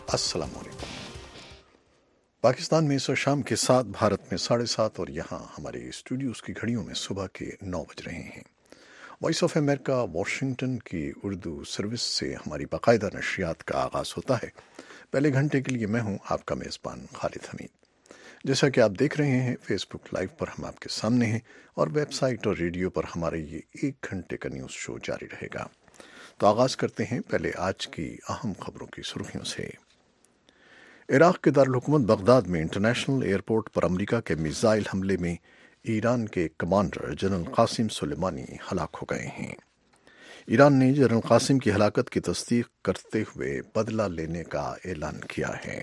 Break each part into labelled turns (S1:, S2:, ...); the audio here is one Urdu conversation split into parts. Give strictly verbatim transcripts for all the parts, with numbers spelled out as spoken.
S1: अस्सलाम वालेकुम। पाकिस्तान में इस शाम के सात, भारत में साढ़े सात और यहाँ हमारे स्टूडियोज़ की घड़ियों में सुबह के नौ बज रहे हैं। वॉइस ऑफ अमेरिका वाशिंगटन की उर्दू सर्विस से हमारी बाकायदा नशरियात का आगाज़ होता है। पहले घंटे के लिए मैं हूँ आपका मेज़बान खालिद हमीद। जैसा कि आप देख रहे हैं, फेसबुक लाइव पर हम आपके सामने हैं और वेबसाइट और रेडियो पर हमारे ये एक घंटे का न्यूज़ शो जारी रहेगा। तो आगाज़ करते हैं पहले आज की अहम खबरों की सुर्खियों से। इराक़ के दारुल-हुकूमत बगदाद में इंटरनेशनल एयरपोर्ट पर अमेरिका के मिसाइल हमले में ईरान के कमांडर जनरल कासिम सुलेमानी हलाक हो गए हैं। ईरान ने जनरल कासिम की हलाकत की तस्दीक करते हुए बदला लेने का ऐलान किया है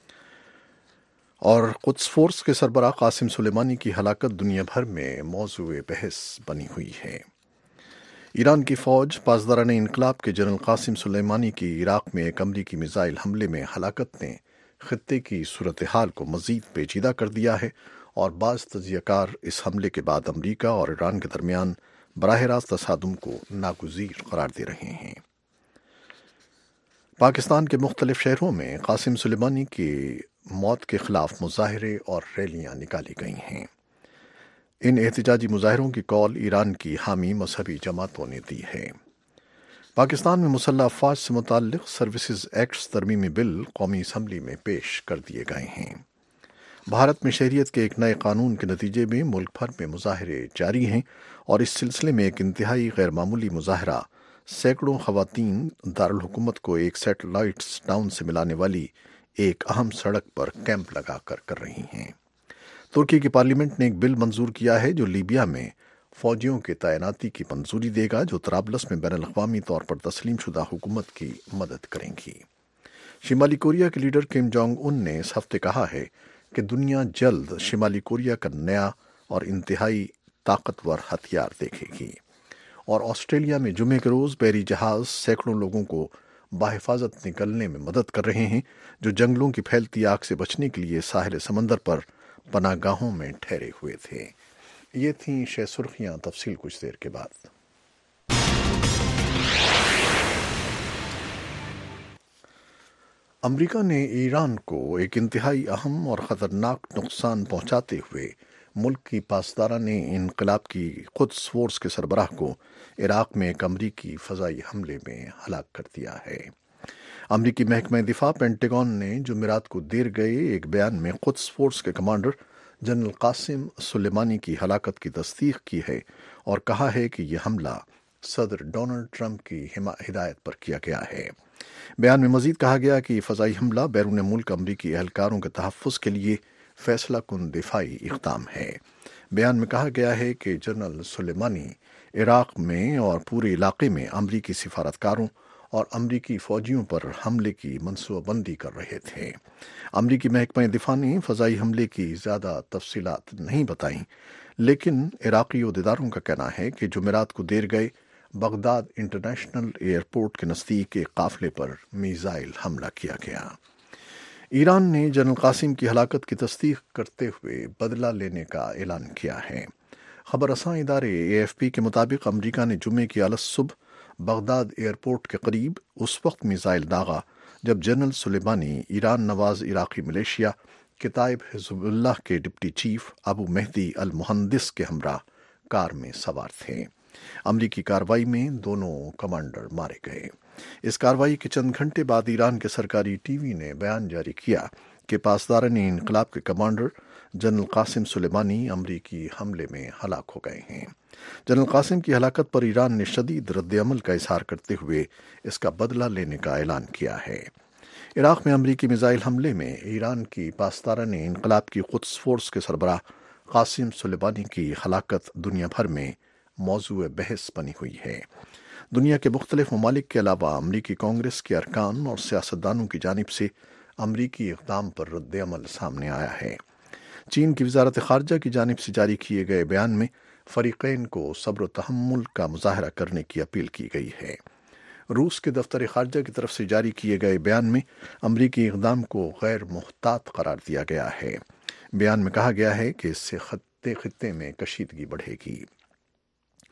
S1: और कुद्स फोर्स के सरबराह कासिम सुलेमानी की हलाकत दुनिया भर में मौजूए बहस बनी हुई है। ईरान की फौज पासदारान इनकलाब के जनरल कासिम सुलेमानी की इराक़ में एक अमरीकी मिसाइल हमले में हलाकत ने खित्ते की सूरत हाल को मज़ीद पेचीदा कर दिया है और बाज़ तजियाकार इस हमले के बाद अमरीका और ईरान के दरमियान बराह रास्त तसादुम को नागुज़ीर करार दे रहे हैं। पाकिस्तान के मुख्तलिफ शहरों में कासिम सुलेमानी की मौत के खिलाफ मुजाहरे और रैलियां निकाली गई हैं। इन एहतजाजी मुजाहरों की कॉल ईरान की हामी मजहबी जमातों ने दी है। पाकिस्तान में मुसल्लह अफ़वाज से मुताल्लिक़ सर्विसेज एक्ट्स तरमीमी बिल कौमी असम्बली में पेश कर दिए गए हैं। भारत में शहरियत के एक नए कानून के नतीजे में मुल्क भर में मुजाहरे जारी हैं और इस सिलसिले में एक इंतहाई गैर मामूली मुजाहरा सैकड़ों ख़वातीन दारुल हुकूमत को एक सैटेलाइट्स टाउन से मिलाने वाली एक अहम सड़क पर कैंप लगा कर कर रही हैं। तुर्की की पार्लियामेंट ने एक बिल मंजूर किया है जो लीबिया में फ़ौजियों के तैनाती की मंजूरी देगा, जो तराबलस में बैनुल अक़वामी तौर पर तस्लीम शुदा हुकूमत की मदद करेंगी। शिमाली कोरिया के लीडर किम जोंग उन ने इस हफ्ते कहा है कि दुनिया जल्द शिमाली कोरिया का नया और इंतहाई ताकतवर हथियार देखेगी। और ऑस्ट्रेलिया में जुमे के रोज़ बहरी जहाज़ सैकड़ों लोगों को बाहिफाजत निकलने में मदद कर रहे हैं, जो जंगलों की फैलती आग से बचने के लिए साहिल समंदर पर पनाहगाहों में ठहरे हुए थे। ये थीं शह सुर्खियां, तफसील कुछ देर के बाद। अमेरिका ने ईरान को एक इंतहाई अहम और ख़तरनाक नुकसान पहुंचाते हुए मुल्क की पासदारान इनकलाब की कुद्स फोर्स के सरबराह को इराक़ में एक अमरीकी फ़ज़ाई हमले में हलाक कर दिया है। अमरीकी महकमा दिफा पेंटागन ने जुमेरात को देर गए एक बयान में कुद्स फोर्स के कमांडर जनरल कासिम सुलेमानी की हलाकत की तस्दीक की है और कहा है कि यह हमला सदर डोनाल्ड ट्रंप की हिदायत पर किया गया है। बयान में मजीद कहा गया कि फ़ज़ाई हमला बैरून मुल्क अमरीकी एहलकारों के तहफ़्फ़ुज़ के लिए फैसला कुन दिफाई इक़दाम है। बयान में कहा गया है कि जनरल सुलेमानी इराक़ में और पूरे इलाके में अमरीकी सिफारतकारों और अमरीकी फ़ौजियों पर हमले की मनसूबाबंदी कर रहे थे। अमरीकी महकमा दिफा ने फ़ज़ाई हमले की ज़्यादा तफसीलात नहीं बताईं, लेकिन इराक़ी अहदेदारों का कहना है कि जुमेरात को देर गए बगदाद इंटरनेशनल एयरपोर्ट के नज़दीक एक काफ़िले पर मिसाइल हमला किया गया। ईरान ने जनरल कासिम की हलाकत की तस्दीक करते हुए बदला लेने का ऐलान किया है। खबर रसां इदारे ए एफ पी के मुताबिक अमरीका ने जुमे की अलस सुबह बगदाद एयरपोर्ट के करीब उस वक्त मिसाइल दागा जब जनरल सुलेमानी ईरान नवाज इराक़ी मलेशिया किताब हिज़्बुल्लाह के deputy chief Abu Mahdi al Muhandis के हमरा कार में सवार थे। अमरीकी कार्रवाई में दोनों कमांडर मारे गए। इस कार्रवाई के चंद घंटे बाद ईरान के सरकारी टीवी ने बयान जारी किया कि पासदारान इनकलाब के कमांडर जनरल कासिम सुलेमानी अमरीकी हमले में हलाक हो गए हैं। जनरल कासिम की हलाकत पर ईरान ने शदीद रद्द-ए-अमल का इजहार करते हुए इसका बदला लेने का ऐलान किया है। इराक़ में अमरीकी मिसाइल हमले में ईरान की पासदारान इनकलाब की कुद्स फोर्स के सरबराह कासिम सुलेमानी की हलाकत दुनिया भर में मौजूए बहस बनी हुई है। दुनिया के मुख्तलिफ ममालिक के अलावा अमरीकी कांग्रेस के अरकान और सियासतदानों की जानिब से अमरीकी इक़दाम पर रद्द-ए-अमल सामने आया है। चीन की वज़ारत ख़ारजा की जानिब से जारी किए गए बयान में फ़रीक़ैन को सब्र व तहम्मुल का मुज़ाहरा करने की अपील की गई है। रूस के दफ्तर ख़ारजा की तरफ से जारी किए गए बयान में अमरीकी इक़दाम को गैर मुहतात करार दिया गया है। बयान में कहा गया है कि इससे खत्ते खित्ते में कशीदगी बढ़ेगी।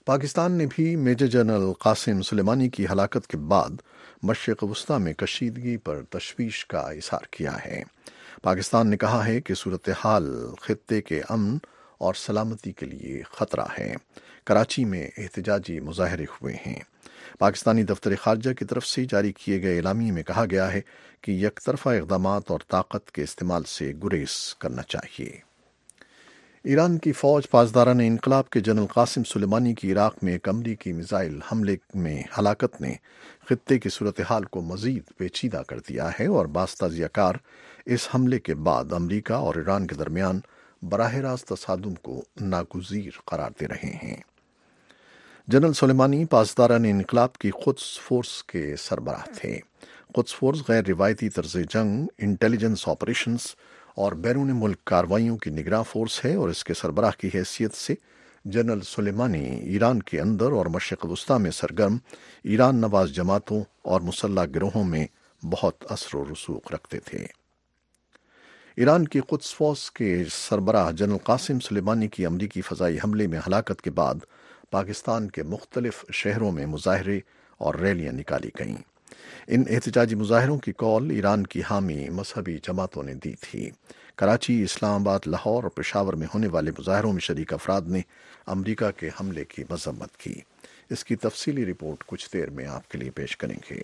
S1: پاکستان نے بھی میجر جنرل قاسم سلیمانی کی ہلاکت کے بعد مشرق وسطی میں کشیدگی پر تشویش کا اظہار کیا ہے۔ پاکستان نے کہا ہے کہ صورتحال خطے کے امن اور سلامتی کے لیے خطرہ ہے۔ کراچی میں احتجاجی مظاہرے ہوئے ہیں۔ پاکستانی دفتر خارجہ کی طرف سے جاری کیے گئے اعلامیے میں کہا گیا ہے کہ یک طرفہ اقدامات اور طاقت کے استعمال سے گریز کرنا چاہیے۔ ایران کی فوج پاسداران انقلاب کے جنرل قاسم سلیمانی کی عراق میں ایک امریکی میزائل حملے میں ہلاکت نے خطے کی صورتحال کو مزید پیچیدہ کر دیا ہے اور بعض تجزیہ کار اس حملے کے بعد امریکہ اور ایران کے درمیان براہ راست تصادم کو ناگزیر قرار دے رہے ہیں۔ جنرل سلیمانی پاسداران انقلاب کی قدس فورس کے سربراہ تھے۔ قدس فورس غیر روایتی طرز جنگ، انٹیلیجنس آپریشنز اور بیرون ملک کارروائیوں کی نگراں فورس ہے اور اس کے سربراہ کی حیثیت سے جنرل سلیمانی ایران کے اندر اور مشرق وسطی میں سرگرم ایران نواز جماعتوں اور مسلح گروہوں میں بہت اثر و رسوخ رکھتے تھے۔ ایران کی قدس فورس کے سربراہ جنرل قاسم سلیمانی کی امریکی فضائی حملے میں ہلاکت کے بعد پاکستان کے مختلف شہروں میں مظاہرے اور ریلیاں نکالی گئیں۔ ان احتجاجی مظاہروں کی کال ایران کی حامی مذہبی جماعتوں نے دی تھی۔ کراچی، اسلام آباد، لاہور اور پشاور میں ہونے والے مظاہروں میں شریک افراد نے امریکہ کے حملے کی مذمت کی۔ اس کی تفصیلی رپورٹ کچھ دیر میں آپ کے لیے پیش کریں گے۔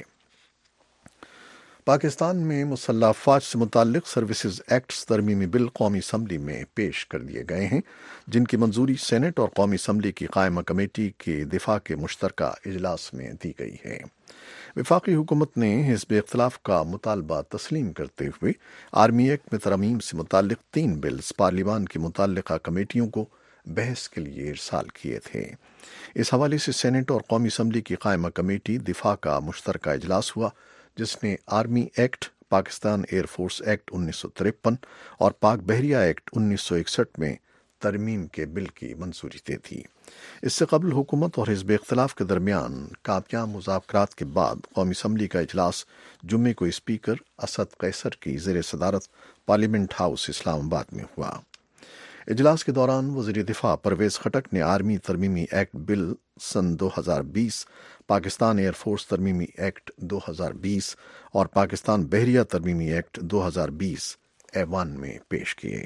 S1: پاکستان میں مسلح افواج سے متعلق سروسز ایکٹس ترمیمی بل قومی اسمبلی میں پیش کر دیے گئے ہیں، جن کی منظوری سینٹ اور قومی اسمبلی کی قائمہ کمیٹی کے دفاع کے مشترکہ اجلاس میں دی گئی ہے۔ وفاقی حکومت نے حزب اختلاف کا مطالبہ تسلیم کرتے ہوئے آرمی ایکٹ میں ترمیم سے متعلق تین بلز پارلیمان کی متعلقہ کمیٹیوں کو بحث کے لیے ارسال کیے تھے۔ اس حوالے سے سینٹ اور قومی اسمبلی کی قائمہ کمیٹی دفاع کا مشترکہ اجلاس ہوا، جس نے army act, Pakistan air force act انیس سو ترپن اور پاک بحریہ ایکٹ انیس سو اکسٹھ میں ترمیم کے بل کی منظوری دے دی۔ اس سے قبل حکومت اور حزب اختلاف کے درمیان کامیاب مذاکرات کے بعد قومی اسمبلی کا اجلاس جمعے کو اسپیکر اسد قیصر کی زیر صدارت پارلیمنٹ ہاؤس اسلام آباد میں ہوا۔ اجلاس کے دوران وزیر دفاع پرویز خٹک نے آرمی ترمیمی ایکٹ بل سن دو ہزار بیس، پاکستان ایئر فورس ترمیمی ایکٹ دو ہزار بیس اور پاکستان بحریہ ترمیمی ایکٹ دو ہزار بیس ایوان میں پیش کیے۔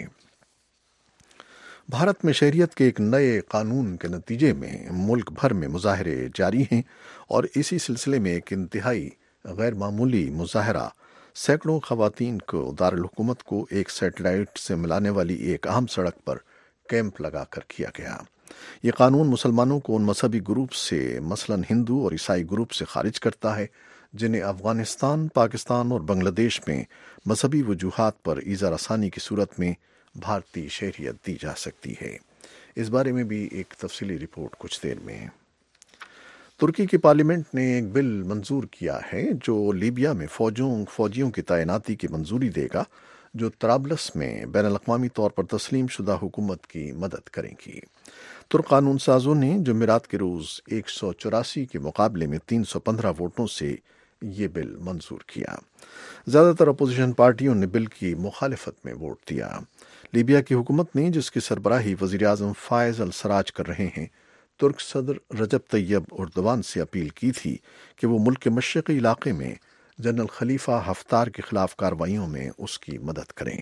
S1: بھارت میں شہریت کے ایک نئے قانون کے نتیجے میں ملک بھر میں مظاہرے جاری ہیں اور اسی سلسلے میں ایک انتہائی غیر معمولی مظاہرہ سینکڑوں خواتین کو دارالحکومت کو ایک سیٹلائٹ سے ملانے والی ایک اہم سڑک پر کیمپ لگا کر کیا گیا۔ یہ قانون مسلمانوں کو ان مذہبی گروپ سے مثلاً ہندو اور عیسائی گروپ سے خارج کرتا ہے جنہیں افغانستان، پاکستان اور بنگلہ دیش میں مذہبی وجوہات پر ایذا رسانی کی صورت میں بھارتی شہریت دی جا سکتی ہے۔ اس بارے میں بھی ایک تفصیلی رپورٹ کچھ دیر میں ہے۔ ترکی کی پارلیمنٹ نے ایک بل منظور کیا ہے جو لیبیا میں فوجوں فوجیوں کی تعیناتی کی منظوری دے گا، جو طرابلس میں بین الاقوامی طور پر تسلیم شدہ حکومت کی مدد کریں گی۔ ترک قانون سازوں نے جمعرات کے روز ایک سو چوراسی کے مقابلے میں تین سو پندرہ ووٹوں سے یہ بل منظور کیا۔ زیادہ تر اپوزیشن پارٹیوں نے بل کی مخالفت میں ووٹ دیا۔ لیبیا کی حکومت نے، جس کی سربراہی وزیر اعظم فائز السراج کر رہے ہیں، ترک صدر رجب طیب اردوان سے اپیل کی تھی کہ وہ ملک کے مشرقی علاقے میں جنرل خلیفہ حفتار کے خلاف کارروائیوں میں اس کی مدد کریں۔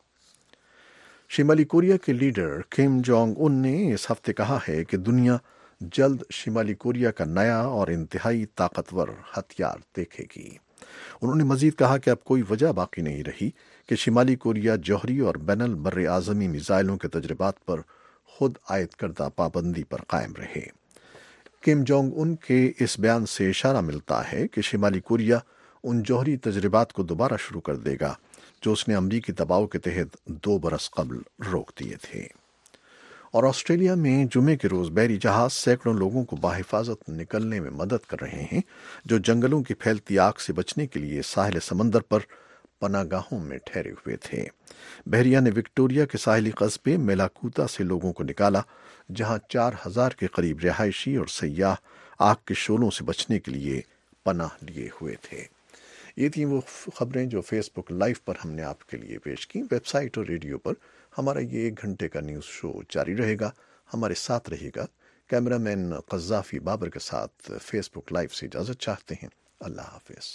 S1: شمالی کوریا کے لیڈر کم جونگ ان نے اس ہفتے کہا ہے کہ دنیا جلد شمالی کوریا کا نیا اور انتہائی طاقتور ہتھیار دیکھے گی۔ انہوں نے مزید کہا کہ اب کوئی وجہ باقی نہیں رہی کہ شمالی کوریا جوہری اور بین البر اعظمی میزائلوں کے تجربات پر خود عائد کردہ پابندی پر قائم رہے۔ کم جونگ ان کے اس بیان سے اشارہ ملتا ہے کہ شمالی کوریا ان جوہری تجربات کو دوبارہ شروع کر دے گا جو اس نے امریکی دباؤ کے تحت دو برس قبل روک دیے تھے۔ اور آسٹریلیا میں جمعے کے روز بحری جہاز سینکڑوں لوگوں کو بحفاظت نکلنے میں مدد کر رہے ہیں جو جنگلوں کی پھیلتی آگ سے بچنے کے لیے ساحل سمندر پر پناہ گاہوں میں ٹھہرے ہوئے تھے۔ بحریہ نے وکٹوریا کے ساحلی قصبے میلاکوتا سے لوگوں کو نکالا، جہاں چار ہزار کے قریب رہائشی اور سیاح آگ کے شعلوں سے بچنے کے لیے پناہ لیے ہوئے تھے۔ یہ تھیں وہ خبریں جو فیس بک لائیو پر ہم نے آپ کے لیے پیش کی۔ ویب سائٹ اور ریڈیو پر ہمارا یہ ایک گھنٹے کا نیوز شو جاری رہے گا۔ ہمارے ساتھ رہے گا۔ کیمرہ مین قذافی بابر کے ساتھ فیس بک لائیو سے اجازت چاہتے ہیں۔ اللہ حافظ۔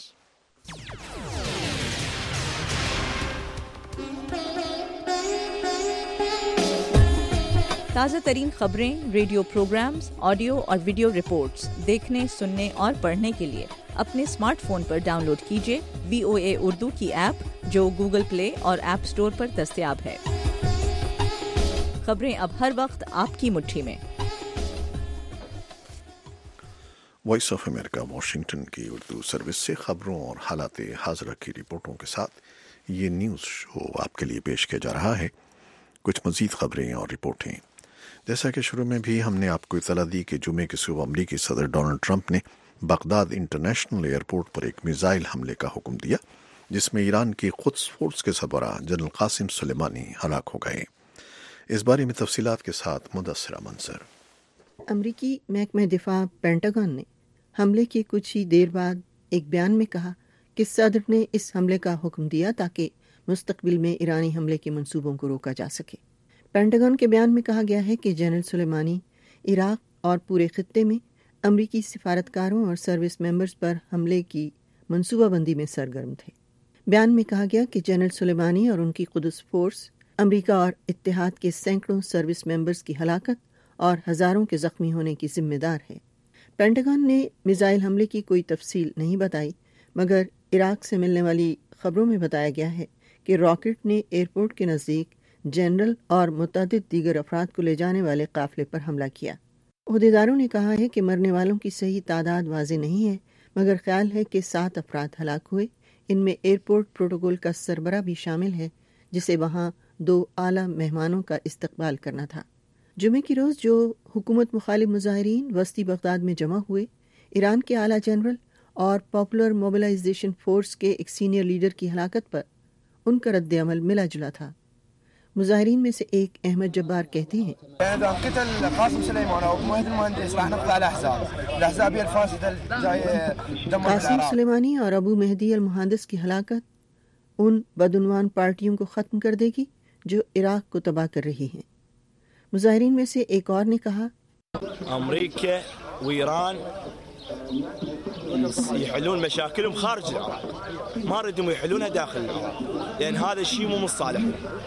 S2: تازہ ترین خبریں، ریڈیو پروگرامز، آڈیو اور ویڈیو رپورٹس دیکھنے، سننے اور پڑھنے کے لیے اپنے اسمارٹ فون پر ڈاؤن لوڈ کیجیے وی او اے اردو کی ایپ جو گوگل پلے اور ایپ اسٹور پر دستیاب ہے۔ خبریں اب ہر وقت آپ کی مٹھی میں۔
S1: وائس آف امریکہ واشنگٹن کی اردو سروس سے خبروں اور حالات حاضرہ کی رپورٹوں کے ساتھ یہ نیوز شو آپ کے لیے پیش کیا جا رہا ہے۔ کچھ مزید خبریں اور رپورٹیں، جیسا کہ شروع میں بھی ہم نے آپ کو اطلاع دی کہ جمعے کے صبح امریکی صدر ڈونلڈ ٹرمپ نے بغداد انٹرنیشنل ایئرپورٹ پر ایک میزائل حملے کا حکم دیا، جس میں ایران کی قدس فورس کے سربراہ جنرل قاسم سلیمانی ہلاک ہو گئے۔ اس بارے میں تفصیلات کے ساتھ مدثرہ منصر۔
S3: امریکی محکمہ دفاع پینٹاگن نے حملے کی کچھ ہی دیر بعد ایک بیان میں کہا کہ صدر نے اس حملے کا حکم دیا تاکہ مستقبل میں ایرانی حملے کے منصوبوں کو روکا جا سکے۔ پینٹاگن کے بیان میں کہا گیا ہے کہ جنرل سلیمانی عراق اور پورے خطے میں امریکی سفارتکاروں اور سروس ممبرز پر حملے کی منصوبہ بندی میں سرگرم تھے۔ بیان میں کہا گیا کہ جنرل سلیمانی اور ان کی قدس فورس امریکہ اور اتحاد کے سینکڑوں سروس ممبرز کی ہلاکت اور ہزاروں کے زخمی ہونے کی ذمہ دار ہے۔ پینٹاگن نے میزائل حملے کی کوئی تفصیل نہیں بتائی، مگر عراق سے ملنے والی خبروں میں بتایا گیا ہے کہ راکٹ نے ایئرپورٹ کے نزدیک جنرل اور متعدد دیگر افراد کو لے جانے والے قافلے پر حملہ کیا۔ عہدیداروں نے کہا ہے کہ مرنے والوں کی صحیح تعداد واضح نہیں ہے، مگر خیال ہے کہ سات افراد ہلاک ہوئے۔ ان میں ایئرپورٹ پروٹوکول کا سربراہ بھی شامل ہے، جسے وہاں دو اعلیٰ مہمانوں کا استقبال کرنا تھا۔ جمعے کی روز جو حکومت مخالف مظاہرین وسطی بغداد میں جمع ہوئے، ایران کے اعلیٰ جنرل اور پاپولر موبلائزیشن فورس کے ایک سینئر لیڈر کی ہلاکت پر ان کا رد عمل ملا جلا تھا۔ مظاہرین میں سے ایک احمد جبار کہتے ہیں، قاسم سلیمانی اور ابو مہدی المہندس کی ہلاکت ان بدعنوان پارٹیوں کو ختم کر دے گی جو عراق کو تباہ کر رہی ہیں۔ مظاہرین میں سے ایک اور نے کہا،
S4: امریکہ وإيران يحلون مشاكلهم خارج العراق، ما ردهم يحلونها داخل العراق لأن هذا الشيء مو مصالح۔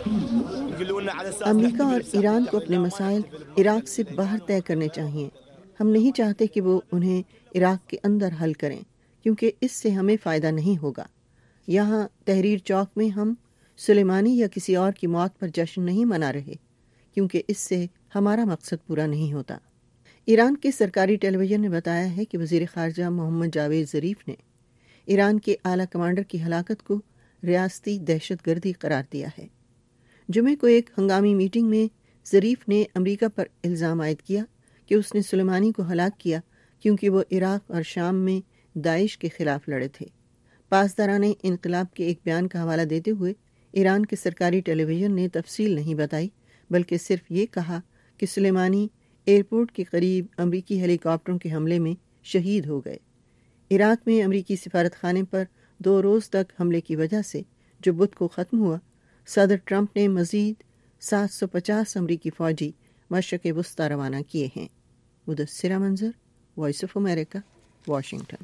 S3: امریکہ اور ایران کو اپنے مسائل عراق سے باہر طے کرنے چاہیے۔ ہم نہیں چاہتے کہ وہ انہیں عراق کے اندر حل کریں، کیونکہ اس سے ہمیں فائدہ نہیں ہوگا۔ یہاں تحریر چوک میں ہم سلیمانی یا کسی اور کی موت پر جشن نہیں منا رہے، کیونکہ اس سے ہمارا مقصد پورا نہیں ہوتا۔ ایران کے سرکاری ٹیلی ویژن نے بتایا ہے کہ وزیر خارجہ محمد جاوید ظریف نے ایران کے اعلیٰ کمانڈر کی ہلاکت کو ریاستی دہشت گردی قرار دیا ہے۔ جمعے کو ایک ہنگامی میٹنگ میں ظریف نے امریکہ پر الزام عائد کیا کہ اس نے سلیمانی کو ہلاک کیا کیونکہ وہ عراق اور شام میں داعش کے خلاف لڑے تھے۔ پاسداران انقلاب کے ایک بیان کا حوالہ دیتے ہوئے ایران کے سرکاری ٹیلی ویژن نے تفصیل نہیں بتائی، بلکہ صرف یہ کہا کہ سلیمانی ایئرپورٹ کے قریب امریکی ہیلی کاپٹروں کے حملے میں شہید ہو گئے۔ عراق میں امریکی سفارت خانے پر دو روز تک حملے کی وجہ سے جو بدھ کو ختم ہوا، صدر ٹرمپ نے مزید سات سو پچاس امریکی فوجی مشرق وسطی روانہ کیے ہیں۔ Mudassira Manzar, voice of America, Washington.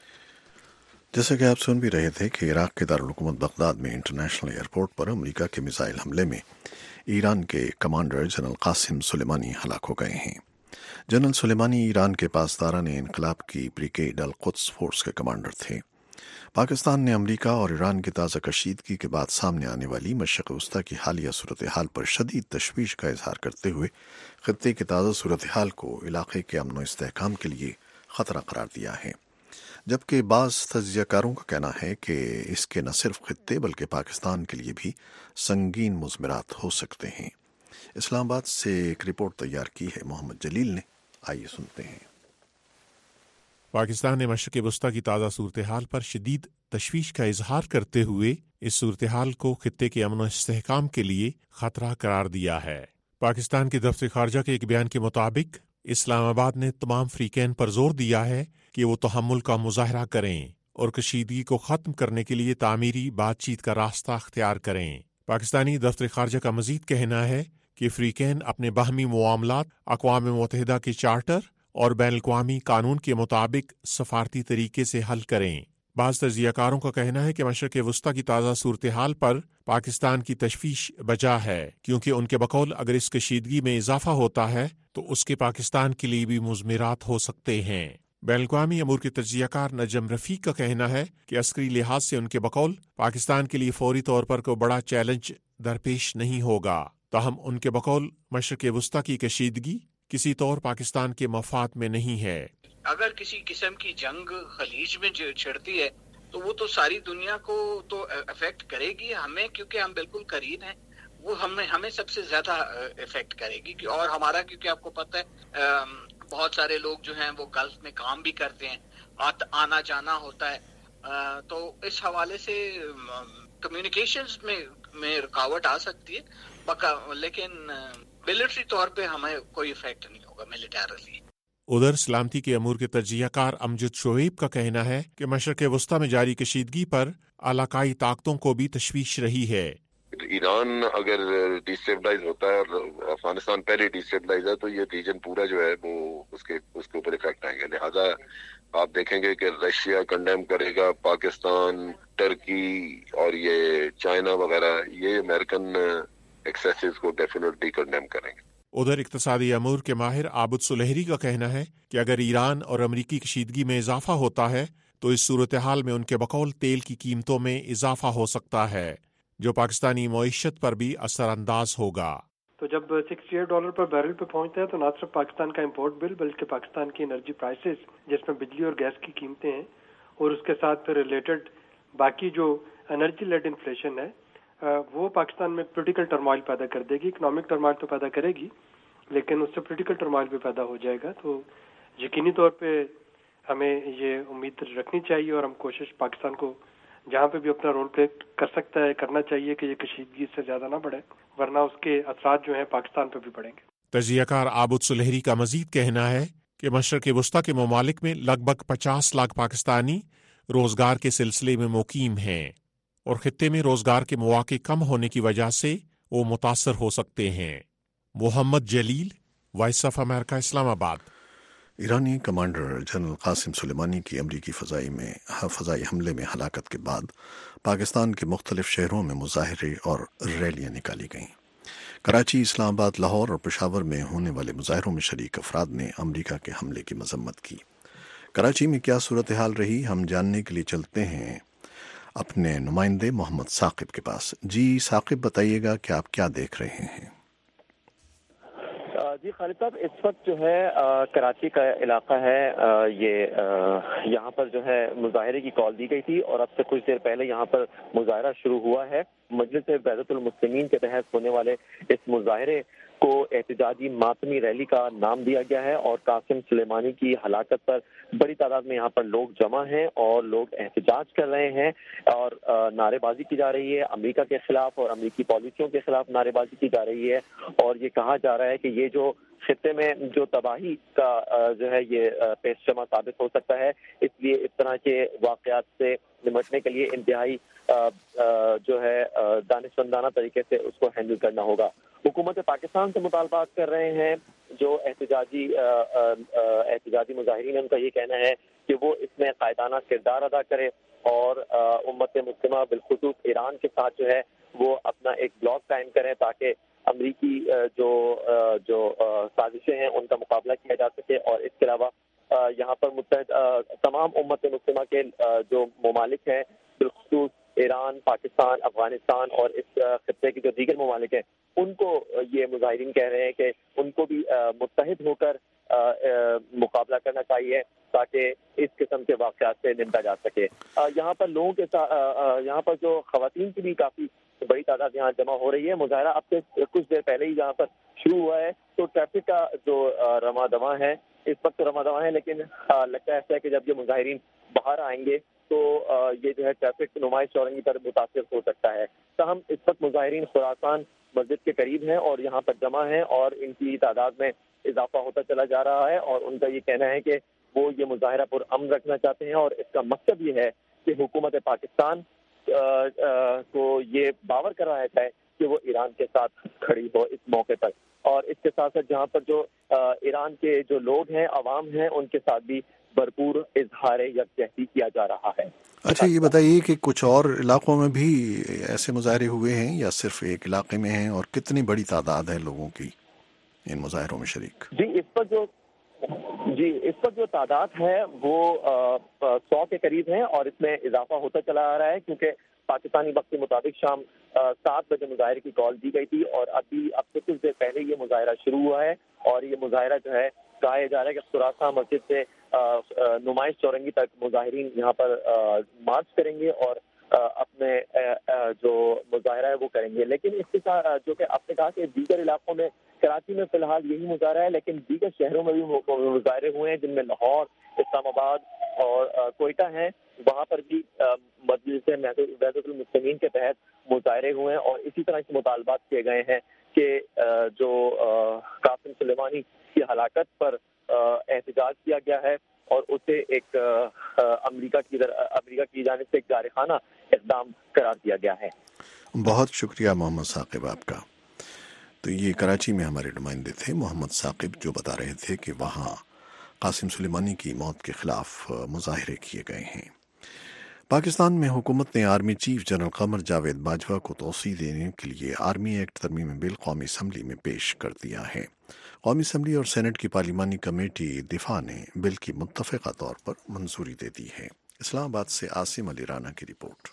S1: جیسا کہ آپ سن بھی رہے تھے کہ عراق کے دارالحکومت بغداد میں انٹرنیشنل ایئرپورٹ پر امریکہ کے میزائل حملے میں ایران کے کمانڈر جنرل قاسم سلیمانی ہلاک ہو گئے ہیں۔ جنرل سلیمانی ایران کے پاسداران انقلاب کی بریگیڈ القدس فورس کے کمانڈر تھے۔ پاکستان نے امریکہ اور ایران کی تازہ کشیدگی کے بعد سامنے آنے والی مشرق وسطی کی حالیہ صورتحال پر شدید تشویش کا اظہار کرتے ہوئے خطے کی تازہ صورتحال کو علاقے کے امن و استحکام کے لیے خطرہ قرار دیا ہے، جبکہ بعض تجزیہ کاروں کا کہنا ہے کہ اس کے نہ صرف خطے بلکہ پاکستان کے لیے بھی سنگین مضمرات ہو سکتے ہیں۔ اسلام آباد سے ایک رپورٹ تیار کی ہے محمد جلیل نے، آئیے سنتے ہیں۔
S5: پاکستان نے مشرق وسطی کی تازہ صورتحال پر شدید تشویش کا اظہار کرتے ہوئے اس صورتحال کو خطے کے امن و استحکام کے لیے خطرہ قرار دیا ہے۔ پاکستان کے دفتر خارجہ کے ایک بیان کے مطابق اسلام آباد نے تمام فریقین پر زور دیا ہے کہ وہ تحمل کا مظاہرہ کریں اور کشیدگی کو ختم کرنے کے لیے تعمیری بات چیت کا راستہ اختیار کریں۔ پاکستانی دفتر خارجہ کا مزید کہنا ہے کہ کہ افریقین اپنے باہمی معاملات اقوام متحدہ کے چارٹر اور بین الاقوامی قانون کے مطابق سفارتی طریقے سے حل کریں۔ بعض تجزیہ کاروں کا کہنا ہے کہ مشرق وسطیٰ کی تازہ صورتحال پر پاکستان کی تشویش بجا ہے، کیونکہ ان کے بقول اگر اس کشیدگی میں اضافہ ہوتا ہے تو اس کے پاکستان کے لیے بھی مضمرات ہو سکتے ہیں۔ بین الاقوامی امور کے تجزیہ کار نجم رفیق کا کہنا ہے کہ عسکری لحاظ سے ان کے بقول پاکستان کے لیے فوری طور پر کوئی بڑا چیلنج درپیش نہیں ہوگا، تاہم ان کے بقول مشرق وسطیٰ کی کشیدگی کسی طور پاکستان کے مفاد میں نہیں ہے۔
S6: اگر کسی قسم کی جنگ خلیج میں چھڑتی ہے تو وہ تو ساری دنیا کو تو افیکٹ کرے گی، ہمیں کیونکہ ہم بالکل قریب ہیں وہ ہمیں ہمیں سب سے زیادہ افیکٹ کرے گی، اور ہمارا کیونکہ آپ کو پتہ ہے بہت سارے لوگ جو ہیں وہ گلف میں کام بھی کرتے ہیں، آنا جانا ہوتا ہے، تو اس حوالے سے کمیونیکیشنز میں میں رکاوٹ آ سکتی ہے، لیکن ملٹری طور پہ ہمیں کوئی افیکٹ نہیں ہوگا ملیٹریلی۔
S5: ادھر سلامتی کے امور کے تجزیہ کار امجد شعیب کا کہنا ہے کہ مشرق وسطیٰ میں جاری کشیدگی پر علاقائی طاقتوں کو بھی تشویش رہی ہے۔
S7: ایران اگر ڈیسٹیبلائز ہوتا ہے اور افغانستان پہلے ڈیسٹیبلائز ہے تو یہ ریجن پورا جو ہے وہ اس کے اس کے اوپر افیکٹ آئیں گے، لہٰذا آپ دیکھیں گے کہ رشیا کنڈیم کرے گا، پاکستان، ٹرکی اور یہ چائنا وغیرہ یہ امریکن ایکسیسز کو ڈیفینیٹلی کنڈیم کریں گے۔
S5: ادھر اقتصادی امور کے ماہر عابد سلیحری کا کہنا ہے کہ اگر ایران اور امریکی کشیدگی میں اضافہ ہوتا ہے تو اس صورتحال میں ان کے بقول تیل کی قیمتوں میں اضافہ ہو سکتا ہے، جو پاکستانی معیشت پر بھی اثر انداز ہوگا۔
S8: تو جب سکسٹی ایٹ ڈالر پر بیرل پہ پہنچتا ہے تو نہ صرف پاکستان کا امپورٹ بل بلکہ پاکستان کی انرجی پرائسز جس میں بجلی اور گیس کی قیمتیں ہیں اور اس کے ساتھ پھر ریلیٹڈ باقی جو انرجی لیڈ انفلیشن ہے وہ پاکستان میں پولیٹیکل ٹرمائل پیدا کر دے گی۔ اکنامک ٹرمائل تو پیدا کرے گی لیکن اس سے پولیٹیکل ٹرمائل بھی پیدا ہو جائے گا، تو یقینی طور پہ ہمیں یہ امید رکھنی چاہیے اور ہم کوشش پاکستان کو جہاں پہ بھی اپنا رول پلے کر سکتا ہے کرنا چاہیے کہ یہ کشیدگی سے زیادہ نہ بڑھے، ورنہ اس کے اثرات جو ہیں پاکستان پہ بھی پڑیں گے۔
S5: تجزیہ کار عابد سلیحری کا مزید کہنا ہے کہ مشرق وسطیٰ کے ممالک میں لگ بھگ پچاس لاکھ پاکستانی روزگار کے سلسلے میں مقیم ہیں اور خطے میں روزگار کے مواقع کم ہونے کی وجہ سے وہ متاثر ہو سکتے ہیں۔ محمد جلیل، وائس آف امریکہ، اسلام آباد۔
S1: ایرانی کمانڈر جنرل قاسم سلیمانی کی امریکی فضائی میں فضائی حملے میں ہلاکت کے بعد پاکستان کے مختلف شہروں میں مظاہرے اور ریلیاں نکالی گئیں۔ کراچی، اسلام آباد، لاہور اور پشاور میں ہونے والے مظاہروں میں شریک افراد نے امریکہ کے حملے کی مذمت کی۔ کراچی میں کیا صورتحال رہی، ہم جاننے کے لیے چلتے ہیں اپنے نمائندے محمد ثاقب کے پاس۔ جی ثاقب، بتائیے گا کہ آپ کیا دیکھ رہے ہیں؟
S9: جی خالد صاحب، اس وقت جو ہے کراچی کا علاقہ ہے، یہ یہاں پر جو ہے مظاہرے کی کال دی گئی تھی اور اب سے کچھ دیر پہلے یہاں پر مظاہرہ شروع ہوا ہے۔ مجلس وحدت المسلمین کے تحت ہونے والے اس مظاہرے کو احتجاجی ماتمی ریلی کا نام دیا گیا ہے اور قاسم سلیمانی کی ہلاکت پر بڑی تعداد میں یہاں پر لوگ جمع ہیں اور لوگ احتجاج کر رہے ہیں اور نعرے بازی کی جا رہی ہے امریکہ کے خلاف اور امریکی پالیسیوں کے خلاف نعرے بازی کی جا رہی ہے، اور یہ کہا جا رہا ہے کہ یہ جو خطے میں جو تباہی کا جو ہے یہ پیش شمع ثابت ہو سکتا ہے، اس لیے اس طرح کے واقعات سے نمٹنے کے لیے انتہائی جو ہے دانشمندانہ طریقے سے اس کو ہینڈل کرنا ہوگا۔ حکومت پاکستان سے مطالبات کر رہے ہیں جو احتجاجی احتجاجی مظاہرین ہیں، ان کا یہ کہنا ہے کہ وہ اس میں قائدانہ کردار ادا کرے اور امت مسلمہ بالخصوص ایران کے ساتھ جو ہے وہ اپنا ایک بلاک قائم کریں تاکہ امریکی جو جو سازشیں ہیں ان کا مقابلہ کیا جا سکے، اور اس کے علاوہ یہاں پر متحد تمام امت مسلمہ کے جو ممالک ہیں بالخصوص ایران، پاکستان، افغانستان اور اس خطے کے جو دیگر ممالک ہیں ان کو یہ مظاہرین کہہ رہے ہیں کہ ان کو بھی متحد ہو کر مقابلہ کرنا چاہیے تاکہ اس قسم کے واقعات سے نمٹا جا سکے۔ یہاں پر لوگوں کے ساتھ یہاں پر جو خواتین کی بھی کافی بڑی تعداد یہاں جمع ہو رہی ہے۔ مظاہرہ اب سے کچھ دیر پہلے ہی یہاں پر شروع ہوا ہے تو ٹریفک کا جو رواں دواں ہے اس وقت تو رواں دواں ہے، لیکن لگتا ہے ایسا ہے کہ جب یہ مظاہرین باہر آئیں گے تو یہ جو ہے ٹریفک نمائش چورنگی پر متاثر ہو سکتا ہے۔ تاہم اس وقت مظاہرین خراسان مسجد کے قریب ہیں اور یہاں پر جمع ہیں اور ان کی تعداد میں اضافہ ہوتا چلا جا رہا ہے، اور ان کا یہ کہنا ہے کہ وہ یہ مظاہرہ پر امن رکھنا چاہتے ہیں اور اس کا مقصد یہ ہے کہ حکومت پاکستان کو یہ باور کرایا جائے کہ کہ وہ ایران کے ساتھ کھڑی ہو اس موقع پر. اور اس کے ساتھ ساتھ جہاں پر جو ایران کے جو لوگ ہیں، عوام ہیں، ان کے ساتھ بھی بھرپور اظہار یکجہتی کیا جا رہا ہے.
S1: اچھا یہ بتائیے کہ کچھ اور علاقوں میں بھی ایسے مظاہرے ہوئے ہیں یا صرف ایک علاقے میں ہیں، اور کتنی بڑی تعداد ہے لوگوں کی ان مظاہروں میں شریک؟
S9: جی اس پر جو جی اس پر جو تعداد ہے وہ سو کے قریب ہے، اور اس میں اضافہ ہوتا چلا آ رہا ہے، کیونکہ پاکستانی وقت کے مطابق شام سات بجے مظاہرے کی کال دی گئی تھی، اور ابھی اب سے کچھ دیر پہلے یہ مظاہرہ شروع ہوا ہے. اور یہ مظاہرہ جو ہے کہا جا رہا ہے کہ خراساں مسجد سے نمائش چورنگی تک مظاہرین یہاں پر مارچ کریں گے اور اپنے جو مظاہرہ ہے وہ کریں گے. لیکن اس کے ساتھ جو کہ آپ نے کہا کہ دیگر علاقوں میں، کراچی میں فی الحال یہی مظاہرہ ہے، لیکن دیگر شہروں میں بھی مظاہرے ہوئے ہیں، جن میں لاہور، اسلام آباد اور کوئٹہ ہیں. وہاں پر بھی مجلس وحدت المسلمین کے تحت مظاہرے ہوئے ہیں، اور اسی طرح کے مطالبات کیے گئے ہیں کہ جو قاسم سلیمانی کی ہلاکت پر احتجاج کیا گیا ہے اور اسے ایک امریکہ کی امریکہ کی جانب سے ایک جارحانہ اقدام قرار دیا گیا ہے.
S1: بہت شکریہ محمد ثاقب آپ کا. تو یہ کراچی میں ہمارے نمائندے تھے محمد ثاقب، جو بتا رہے تھے کہ وہاں قاسم سلیمانی کی موت کے خلاف مظاہرے کیے گئے ہیں. پاکستان میں حکومت نے army chief general Qamar Javed Bajwa کو توسیع دینے کے لیے آرمی ایکٹ ترمیمی بل قومی اسمبلی میں پیش کر دیا ہے. قومی اسمبلی اور سینٹ کی پارلیمانی کمیٹی دفاع نے بل کی متفقہ طور پر منظوری دے دی ہے. اسلام آباد سے عاصم علی رانا کی رپورٹ.